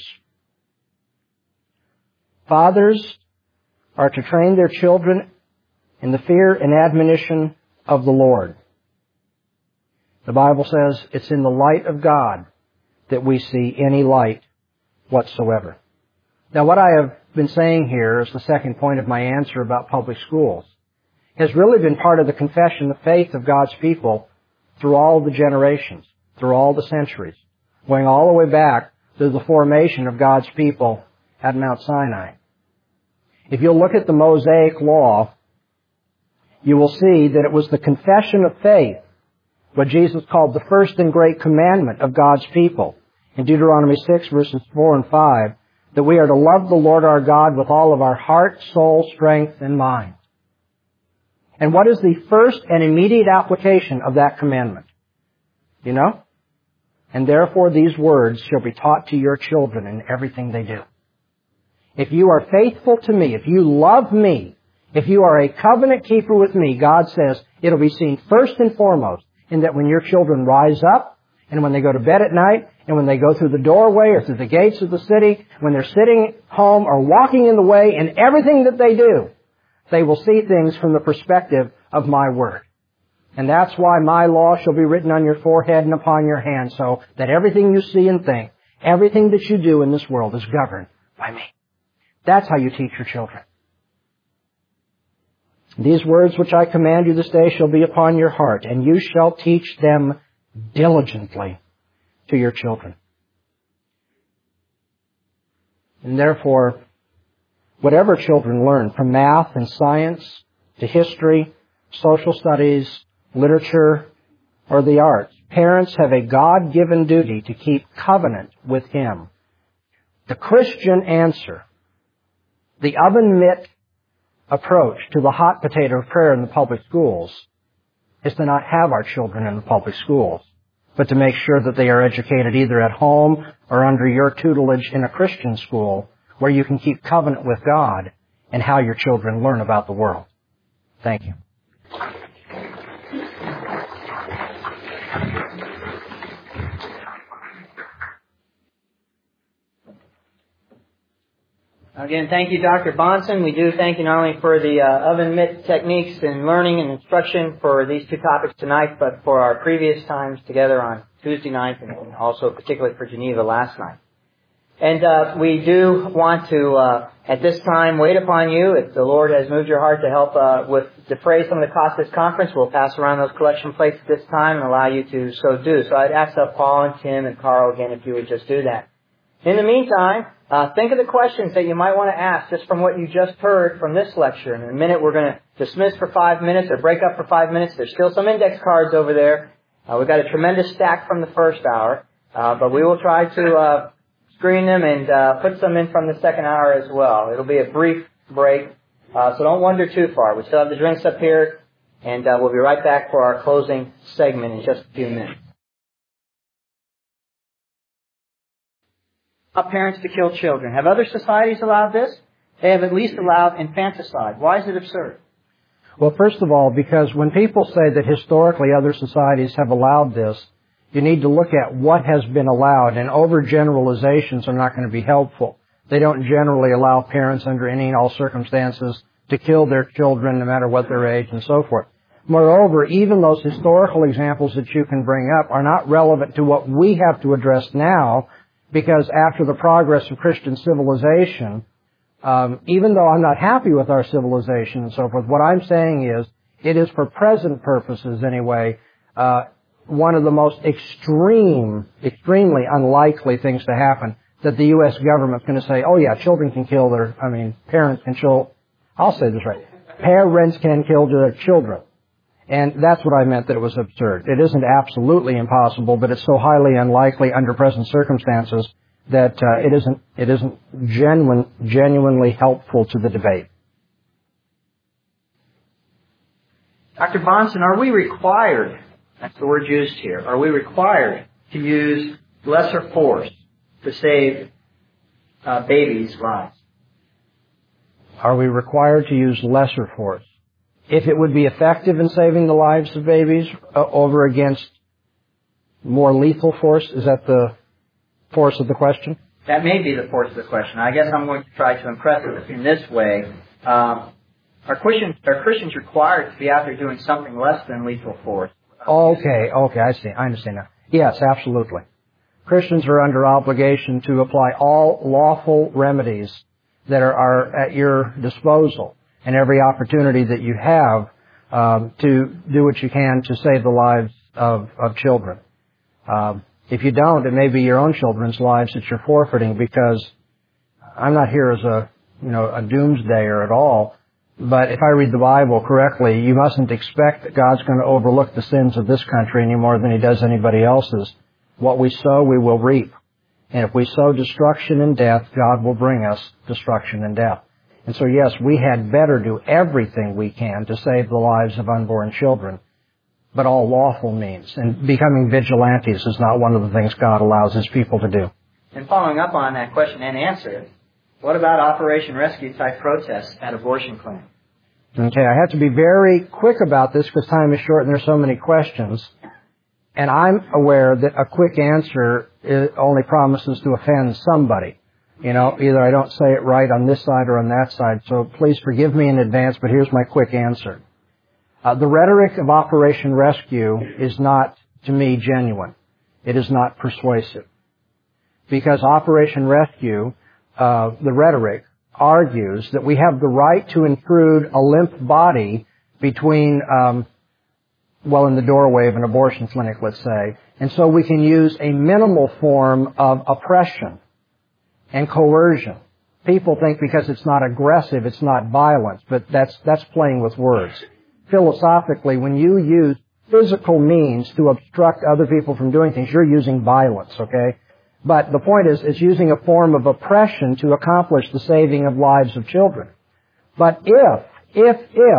Fathers are to train their children in the fear and admonition of the Lord. The Bible says it's in the light of God that we see any light whatsoever. Now, what I have been saying here is the second point of my answer about public schools. Has really been part of the confession of faith of God's people through all the generations, through all the centuries, going all the way back to the formation of God's people at Mount Sinai. If you'll look at the Mosaic Law, you will see that it was the confession of faith, what Jesus called the first and great commandment of God's people, in Deuteronomy 6, verses 4 and 5, that we are to love the Lord our God with all of our heart, soul, strength, and mind. And what is the first and immediate application of that commandment? You know? And therefore these words shall be taught to your children in everything they do. If you are faithful to me, if you love me, if you are a covenant keeper with me, God says it'll be seen first and foremost in that when your children rise up and when they go to bed at night and when they go through the doorway or through the gates of the city, when they're sitting home or walking in the way, in everything that they do, they will see things from the perspective of my Word. And that's why my law shall be written on your forehead and upon your hand, so that everything you see and think, everything that you do in this world is governed by me. That's how you teach your children. These words which I command you this day shall be upon your heart, and you shall teach them diligently to your children. And therefore, whatever children learn, from math and science to history, social studies, literature, or the arts, parents have a God-given duty to keep covenant with Him. The Christian answer, the oven mitt approach to the hot potato of prayer in the public schools, is to not have our children in the public schools, but to make sure that they are educated either at home or under your tutelage in a Christian school, where you can keep covenant with God and how your children learn about the world. Thank you.
Again, thank you, Dr. Bahnsen. We do thank you not only for the oven mitt techniques and learning and instruction for these two topics tonight, but for our previous times together on Tuesday night and also particularly for Geneva last night. And we do want to, at this time, wait upon you. If the Lord has moved your heart to help with defray some of the costs of this conference, we'll pass around those collection plates at this time and allow you to so do. So I'd ask Paul and Tim and Carl again if you would just do that. In the meantime, think of the questions that you might want to ask just from what you just heard from this lecture. In a minute, we're going to dismiss for 5 minutes or break up for 5 minutes. There's still some index cards over there. We've got a tremendous stack from the first hour, but we will try to screen them and put some in from the second hour as well. It'll be a brief break, so don't wander too far. We still have the drinks up here, and we'll be right back for our closing segment in just a few minutes. parents to kill children. Have other societies allowed this? They have at least allowed infanticide. Why is it absurd?
Well, first of all, because when people say that historically other societies have allowed this, you need to look at what has been allowed, and overgeneralizations are not going to be helpful. They don't generally allow parents under any and all circumstances to kill their children, no matter what their age and so forth. Moreover, even those historical examples that you can bring up are not relevant to what we have to address now, because after the progress of Christian civilization, even though I'm not happy with our civilization and so forth, what I'm saying is it is for present purposes anyway, one of the most extremely unlikely things to happen that the U.S. government's going to say, oh yeah, parents can kill, I'll say this right, parents can kill their children. And that's what I meant, that it was absurd. It isn't absolutely impossible, but it's so highly unlikely under present circumstances that it isn't genuinely helpful to the debate.
Dr. Bahnsen, are we required, that's the word used here, are we required to use lesser force to save babies' lives?
Are we required to use lesser force? If it would be effective in saving the lives of babies over against more lethal force, is that the force of the question?
That may be the force of the question. I guess I'm going to try to impress it in this way. Are Christians required to be out there doing something less than lethal force?
Okay, I understand now. Yes, absolutely. Christians are under obligation to apply all lawful remedies that are at your disposal, and every opportunity that you have to do what you can to save the lives of children. If you don't, it may be your own children's lives that you're forfeiting, because I'm not here as a doomsdayer at all, but if I read the Bible correctly, you mustn't expect that God's going to overlook the sins of this country any more than He does anybody else's. What we sow, we will reap. And if we sow destruction and death, God will bring us destruction and death. And so, yes, we had better do everything we can to save the lives of unborn children, but all lawful means. And becoming vigilantes is not one of the things God allows His people to do.
And following up on that question and answer, what about Operation Rescue type protests at abortion clinics?
Okay, I have to be very quick about this because time is short and there's so many questions. And I'm aware that a quick answer only promises to offend somebody. Either I don't say it right on this side or on that side, so please forgive me in advance, but here's my quick answer. The rhetoric of Operation Rescue is not, to me, genuine. It is not persuasive. Because Operation Rescue, the rhetoric, argues that we have the right to intrude a limp body between, in the doorway of an abortion clinic, let's say, and so we can use a minimal form of oppression and coercion. People think because it's not aggressive, it's not violence, but that's playing with words. Philosophically, when you use physical means to obstruct other people from doing things, you're using violence, okay? But the point is, it's using a form of oppression to accomplish the saving of lives of children. But if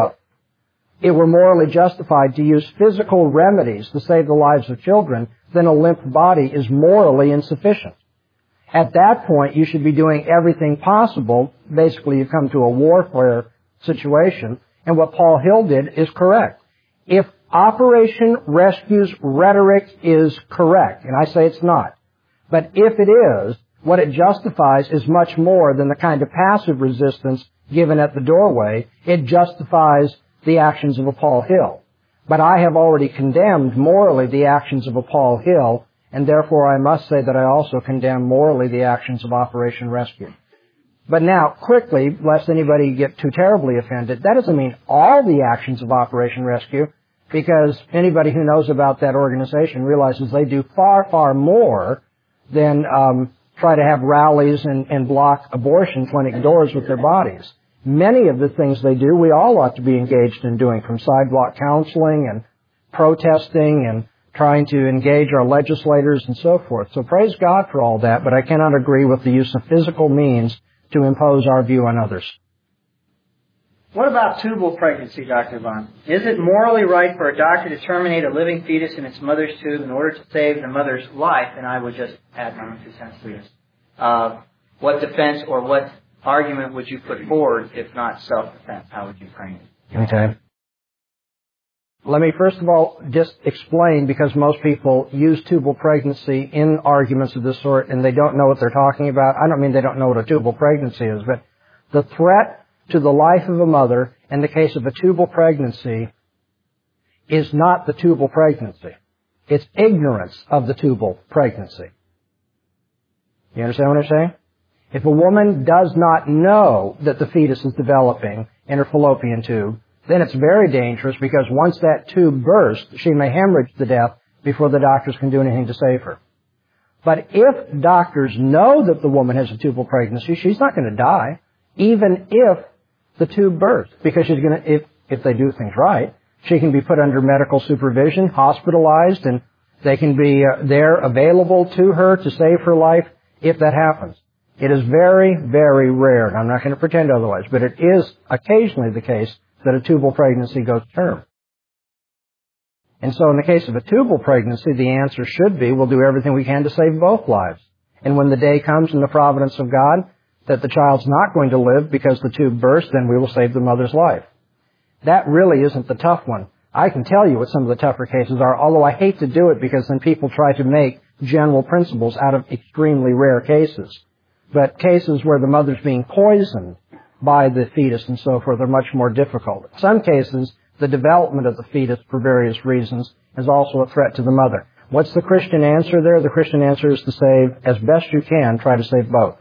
it were morally justified to use physical remedies to save the lives of children, then a limp body is morally insufficient. At that point, you should be doing everything possible. Basically, you come to a warfare situation, and what Paul Hill did is correct. If Operation Rescue's rhetoric is correct, and I say it's not, but if it is, what it justifies is much more than the kind of passive resistance given at the doorway. It justifies the actions of a Paul Hill. But I have already condemned morally the actions of a Paul Hill, and therefore I must say that I also condemn morally the actions of Operation Rescue. But now, quickly, lest anybody get too terribly offended, that doesn't mean all the actions of Operation Rescue, because anybody who knows about that organization realizes they do far, far more than try to have rallies and block abortion clinic doors with their bodies. Many of the things they do, we all ought to be engaged in doing, from sidewalk counseling and protesting and trying to engage our legislators and so forth. So praise God for all that, but I cannot agree with the use of physical means to impose our view on others.
What about tubal pregnancy, Dr. Vaughn? Is it morally right for a doctor to terminate a living fetus in its mother's tube in order to save the mother's life? And I would just add my own 2 cents to this. what defense or what argument would you put forward if not self-defense? How would you frame it?
Okay. Let me first of all just explain, because most people use tubal pregnancy in arguments of this sort and they don't know what they're talking about. I don't mean they don't know what a tubal pregnancy is, but the threat to the life of a mother in the case of a tubal pregnancy is not the tubal pregnancy. It's ignorance of the tubal pregnancy. You understand what I'm saying? If a woman does not know that the fetus is developing in her fallopian tube, then it's very dangerous, because once that tube bursts, she may hemorrhage to death before the doctors can do anything to save her. But if doctors know that the woman has a tubal pregnancy, she's not going to die, even if the tube bursts, because she's going to, if they do things right, she can be put under medical supervision, hospitalized, and they can be there available to her to save her life if that happens. It is very, very rare, and I'm not going to pretend otherwise, but it is occasionally the case that a tubal pregnancy goes to term. And so in the case of a tubal pregnancy, the answer should be, we'll do everything we can to save both lives. And when the day comes in the providence of God that the child's not going to live because the tube burst, then we will save the mother's life. That really isn't the tough one. I can tell you what some of the tougher cases are, although I hate to do it because then people try to make general principles out of extremely rare cases. But cases where the mother's being poisoned by the fetus and so forth are much more difficult. In some cases, the development of the fetus for various reasons is also a threat to the mother. What's the Christian answer there? The Christian answer is to save, as best you can, try to save both.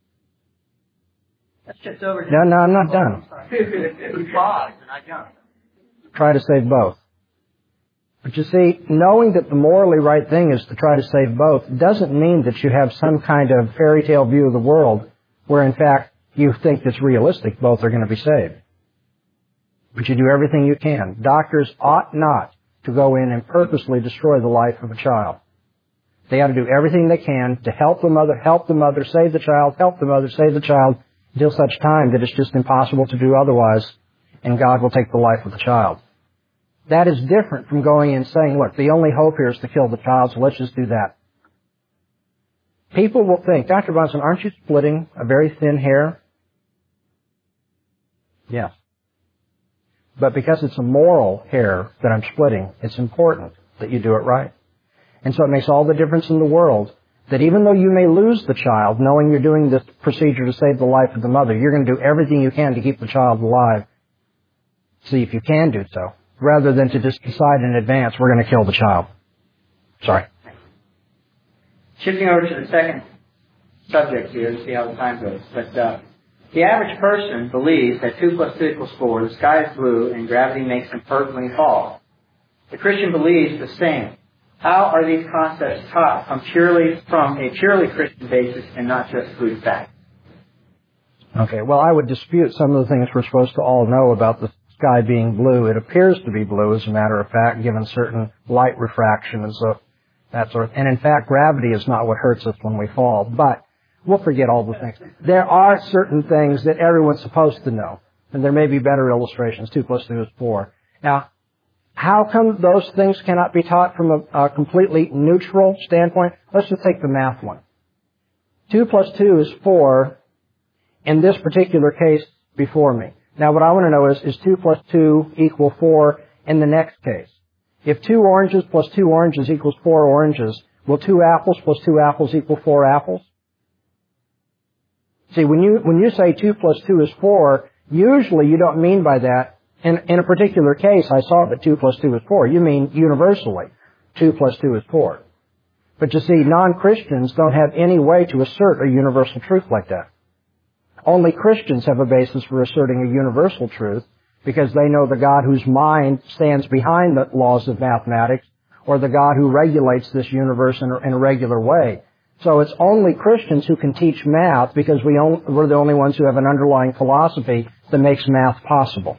That's just over.
No, I'm not done.
You paused and I jumped.
Try to save both. But you see, knowing that the morally right thing is to try to save both doesn't mean that you have some kind of fairy tale view of the world where, in fact, you think it's realistic both are going to be saved. But you do everything you can. Doctors ought not to go in and purposely destroy the life of a child. They ought to do everything they can to help the mother, save the child, help the mother, save the child, until such time that it's just impossible to do otherwise, and God will take the life of the child. That is different from going and saying, look, the only hope here is to kill the child, so let's just do that. People will think, Dr. Bunsen, aren't you splitting a very thin hair? Yes. But because it's a moral hair that I'm splitting, it's important that you do it right. And so it makes all the difference in the world that even though you may lose the child, knowing you're doing this procedure to save the life of the mother, you're going to do everything you can to keep the child alive. See if you can do so, rather than to just decide in advance, we're going to kill the child. Sorry.
Shifting over to the second subject here to see how the time goes. But the average person believes that 2 + 2 = 4, the sky is blue, and gravity makes them permanently fall. The Christian believes the same. How are these concepts taught from a purely Christian basis and not just food fact?
Okay, well, I would dispute some of the things we're supposed to all know about the sky being blue. It appears to be blue, as a matter of fact, given certain light refraction and so that sort of. And in fact, gravity is not what hurts us when we fall. But we'll forget all the things. There are certain things that everyone's supposed to know, and there may be better illustrations. 2 + 2 = 4. Now, how come those things cannot be taught from a completely neutral standpoint? Let's just take the math one. 2 + 2 = 4 in this particular case before me. Now, what I want to know is 2 + 2 = 4 in the next case? If 2 oranges plus 2 oranges equals 4 oranges, will 2 apples plus 2 apples equal 4 apples? See, when you say 2 + 2 = 4, usually you don't mean by that, in a particular case, I saw that 2 + 2 = 4. You mean universally, 2 + 2 = 4. But you see, non-Christians don't have any way to assert a universal truth like that. Only Christians have a basis for asserting a universal truth, because they know the God whose mind stands behind the laws of mathematics, or the God who regulates this universe in a regular way. So it's only Christians who can teach math, because we're the only ones who have an underlying philosophy that makes math possible.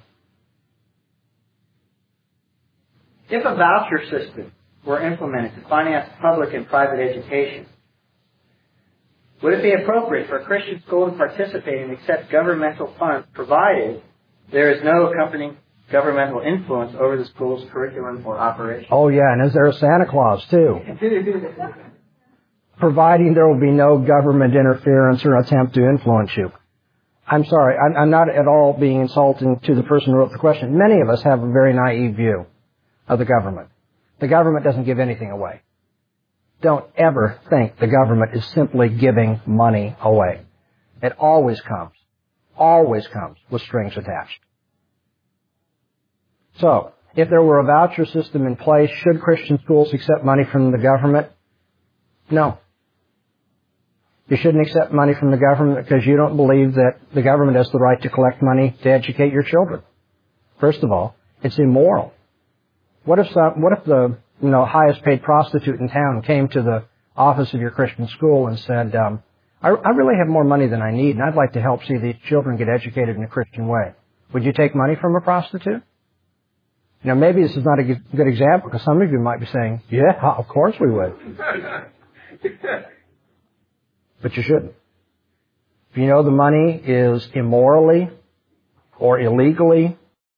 If a voucher system were implemented to finance public and private education, would it be appropriate for a Christian school to participate and accept governmental funds, provided there is no accompanying governmental influence over the school's curriculum or operation?
Oh, yeah, and is there a Santa Claus, too? providing there will be no government interference or attempt to influence you. I'm sorry, I'm not at all being insulting to the person who wrote the question. Many of us have a very naive view of the government. The government doesn't give anything away. Don't ever think the government is simply giving money away. It always comes with strings attached. So, if there were a voucher system in place, should Christian schools accept money from the government? No. You shouldn't accept money from the government because you don't believe that the government has the right to collect money to educate your children. First of all, it's immoral. What if the highest paid prostitute in town came to the office of your Christian school and said, I really have more money than I need, and I'd like to help see these children get educated in a Christian way. Would you take money from a prostitute? Maybe this is not a good example because some of you might be saying, yeah, of course we would. But you shouldn't. If you know the money is immorally or illegally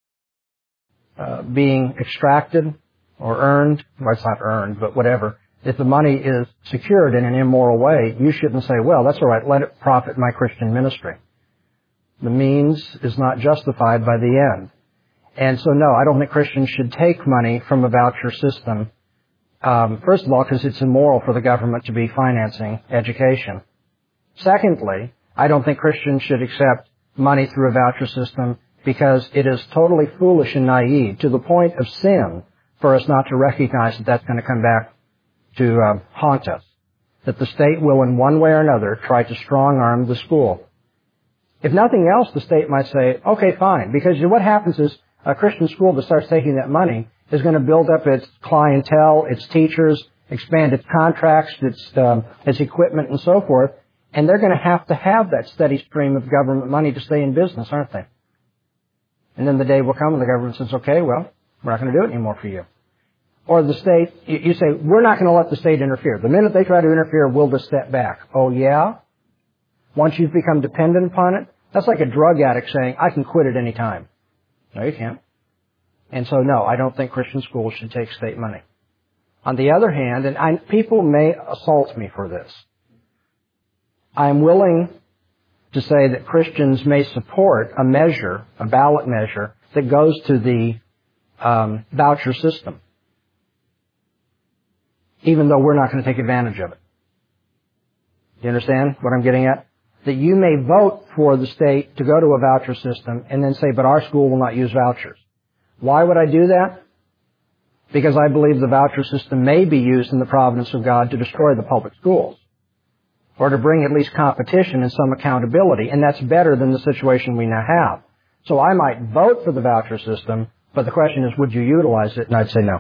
being extracted or earned, well, it's not earned, but whatever. If the money is secured in an immoral way, you shouldn't say, well, that's all right, let it profit my Christian ministry. The means is not justified by the end. And so, no, I don't think Christians should take money from a voucher system. First of all, because it's immoral for the government to be financing education. Secondly, I don't think Christians should accept money through a voucher system because it is totally foolish and naive to the point of sin for us not to recognize that that's going to come back to haunt us. That the state will in one way or another try to strong-arm the school. If nothing else, the state might say, okay, fine, because what happens is a Christian school that starts taking that money is going to build up its clientele, its teachers, expand its contracts, its equipment, and so forth, and they're going to have that steady stream of government money to stay in business, aren't they? And then the day will come when the government says, okay, well, we're not going to do it anymore for you. Or the state, you say, we're not going to let the state interfere. The minute they try to interfere, we'll just step back. Oh, yeah? Once you've become dependent upon it, that's like a drug addict saying, I can quit at any time. No, you can't. And so, no, I don't think Christian schools should take state money. On the other hand, and people may assault me for this, I'm willing to say that Christians may support a measure, a ballot measure, that goes to the voucher system, even though we're not going to take advantage of it. Do you understand what I'm getting at? That you may vote for the state to go to a voucher system and then say, but our school will not use vouchers. Why would I do that? Because I believe the voucher system may be used in the providence of God to destroy the public schools, or to bring at least competition and some accountability, and that's better than the situation we now have. So I might vote for the voucher system, but the question is, would you utilize it? And I'd say no.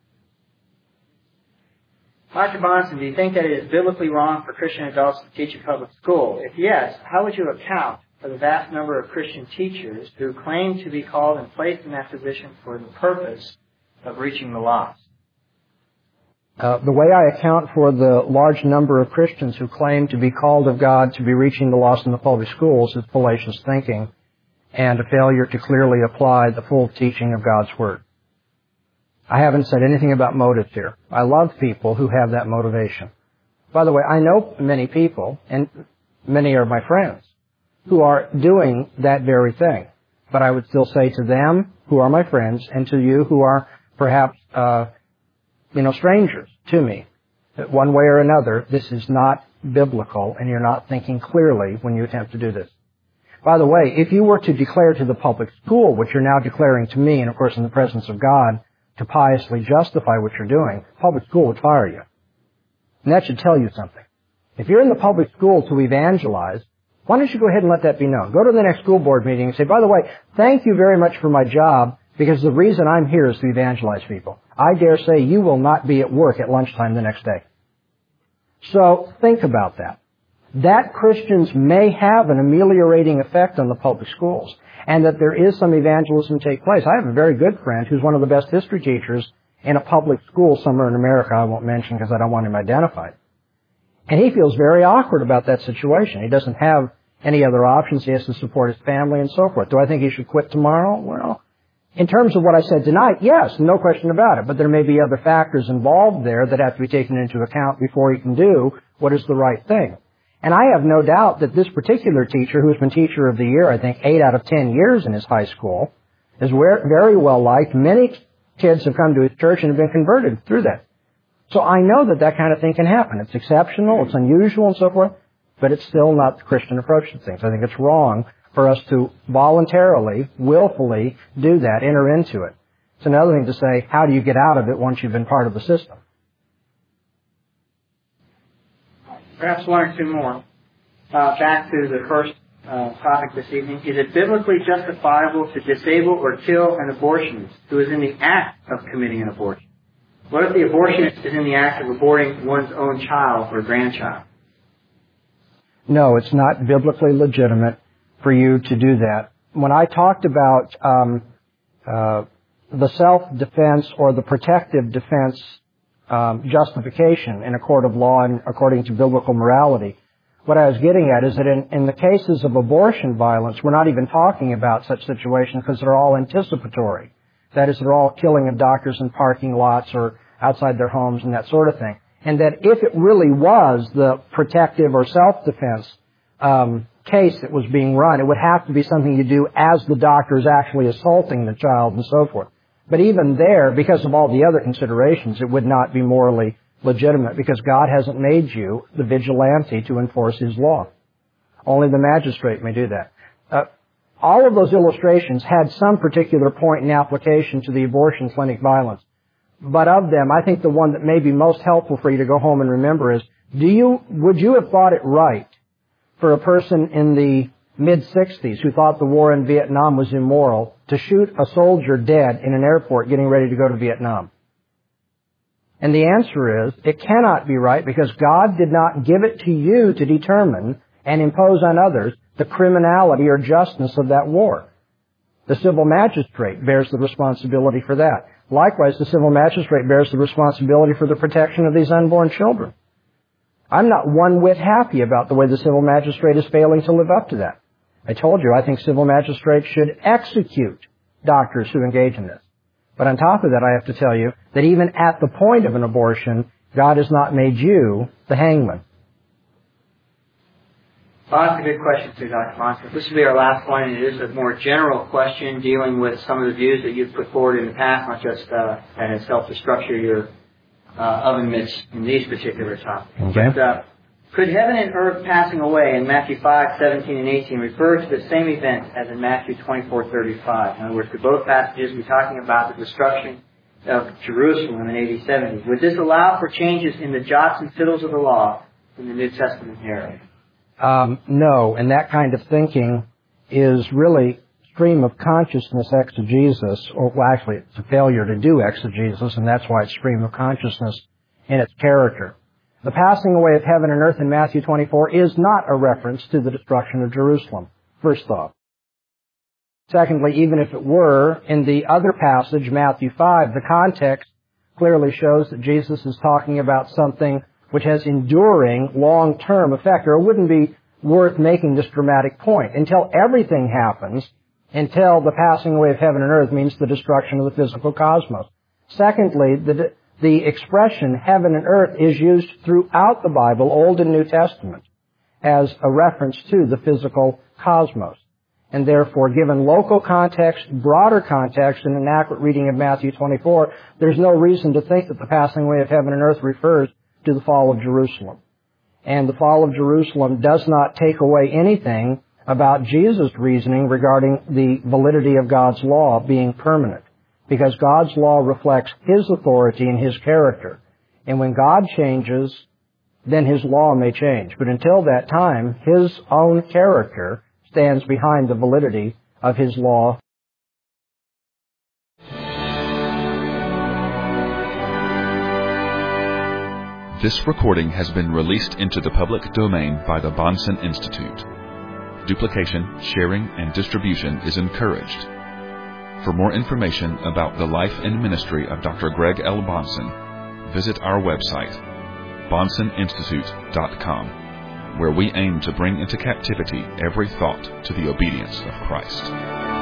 Dr. Bahnsen, do you think that it is biblically wrong for Christian adults to teach in public school? If yes, how would you account for the vast number of Christian teachers who claim to be called and placed in that position for the purpose of reaching the lost?
The way I account for the large number of Christians who claim to be called of God to be reaching the lost in the public schools is fallacious thinking and a failure to clearly apply the full teaching of God's Word. I haven't said anything about motives here. I love people who have that motivation. By the way, I know many people, and many are my friends, who are doing that very thing. But I would still say to them, who are my friends, and to you who are perhaps, strangers to me, that one way or another, this is not biblical, and you're not thinking clearly when you attempt to do this. By the way, if you were to declare to the public school what you're now declaring to me, and of course in the presence of God, to piously justify what you're doing, public school would fire you. And that should tell you something. If you're in the public school to evangelize, why don't you go ahead and let that be known? Go to the next school board meeting and say, by the way, thank you very much for my job, because the reason I'm here is to evangelize people. I dare say you will not be at work at lunchtime the next day. So think about that. That Christians may have an ameliorating effect on the public schools, and that there is some evangelism take place. I have a very good friend who's one of the best history teachers in a public school somewhere in America I won't mention because I don't want him identified. And he feels very awkward about that situation. He doesn't have any other options. He has to support his family and so forth. Do I think he should quit tomorrow? Well, In terms of what I said tonight, yes, no question about it, but there may be other factors involved there that have to be taken into account before he can do what is the right thing. And I have no doubt that this particular teacher, who's been Teacher of the Year, I think 8 out of 10 years in his high school, is very well liked. Many kids have come to his church and have been converted through that. So I know that that kind of thing can happen. It's exceptional, it's unusual and so forth, but it's still not the Christian approach to things. I think it's wrong for us to voluntarily, willfully do that, enter into it. It's another thing to say, how do you get out of it once you've been part of the system?
Perhaps one or two more. Back to the first topic this evening. Is it biblically justifiable to disable or kill an abortionist who is in the act of committing an abortion? What if the abortionist is in the act of aborting one's own child or grandchild?
No, it's not biblically legitimate for you to do that. When I talked about the self-defense or the protective defense justification in a court of law and according to biblical morality, what I was getting at is that in the cases of abortion violence, we're not even talking about such situations because they're all anticipatory. That is, they're all killing of doctors in parking lots or outside their homes and that sort of thing. And that if it really was the protective or self-defense case that was being run, it would have to be something you do as the doctor is actually assaulting the child and so forth. But even there, because of all the other considerations, it would not be morally legitimate because God hasn't made you the vigilante to enforce His law. Only the magistrate may do that. All of those illustrations had some particular point in application to the abortion clinic violence. But of them, I think the one that may be most helpful for you to go home and remember is, would you have thought it right for a person in the mid-60s who thought the war in Vietnam was immoral to shoot a soldier dead in an airport getting ready to go to Vietnam? And the answer is, it cannot be right because God did not give it to you to determine and impose on others the criminality or justness of that war. The civil magistrate bears the responsibility for that. Likewise, the civil magistrate bears the responsibility for the protection of these unborn children. I'm not one whit happy about the way the civil magistrate is failing to live up to that. I told you, I think civil magistrates should execute doctors who engage in this. But on top of that, I have to tell you that even at the point of an abortion, God has not made you the hangman.
Well, that's a good question, too, Dr. Monson. This will be our last one, and it is a more general question dealing with some of the views that you've put forward in the past, not just that has helped to structure your oven mitts in these particular topics.
Okay.
But, could heaven and earth passing away in Matthew 5, 17, and 18 refer to the same event as in Matthew 24, 35? In other words, could both passages be talking about the destruction of Jerusalem in AD 70? Would this allow for changes in the jots and tittles of the law in the New Testament era?
No, and that kind of thinking is really stream of consciousness exegesis, or well, actually it's a failure to do exegesis, and that's why it's stream of consciousness in its character. The passing away of heaven and earth in Matthew 24 is not a reference to the destruction of Jerusalem, first off. Secondly, even if it were, in the other passage, Matthew 5, the context clearly shows that Jesus is talking about something which has enduring, long-term effect, or it wouldn't be worth making this dramatic point. Until everything happens, until the passing away of heaven and earth means the destruction of the physical cosmos. Secondly, the expression heaven and earth is used throughout the Bible, Old and New Testament, as a reference to the physical cosmos. And therefore, given local context, broader context, and an accurate reading of Matthew 24, there's no reason to think that the passing away of heaven and earth refers to the fall of Jerusalem. And the fall of Jerusalem does not take away anything about Jesus' reasoning regarding the validity of God's law being permanent, because God's law reflects His authority and His character. And when God changes, then His law may change. But until that time, His own character stands behind the validity of His law.
This recording has been released into the public domain by the Bahnsen Institute. Duplication, sharing, and distribution is encouraged. For more information about the life and ministry of Dr. Greg L. Bahnsen, visit our website, BahnsenInstitute.com, where we aim to bring into captivity every thought to the obedience of Christ.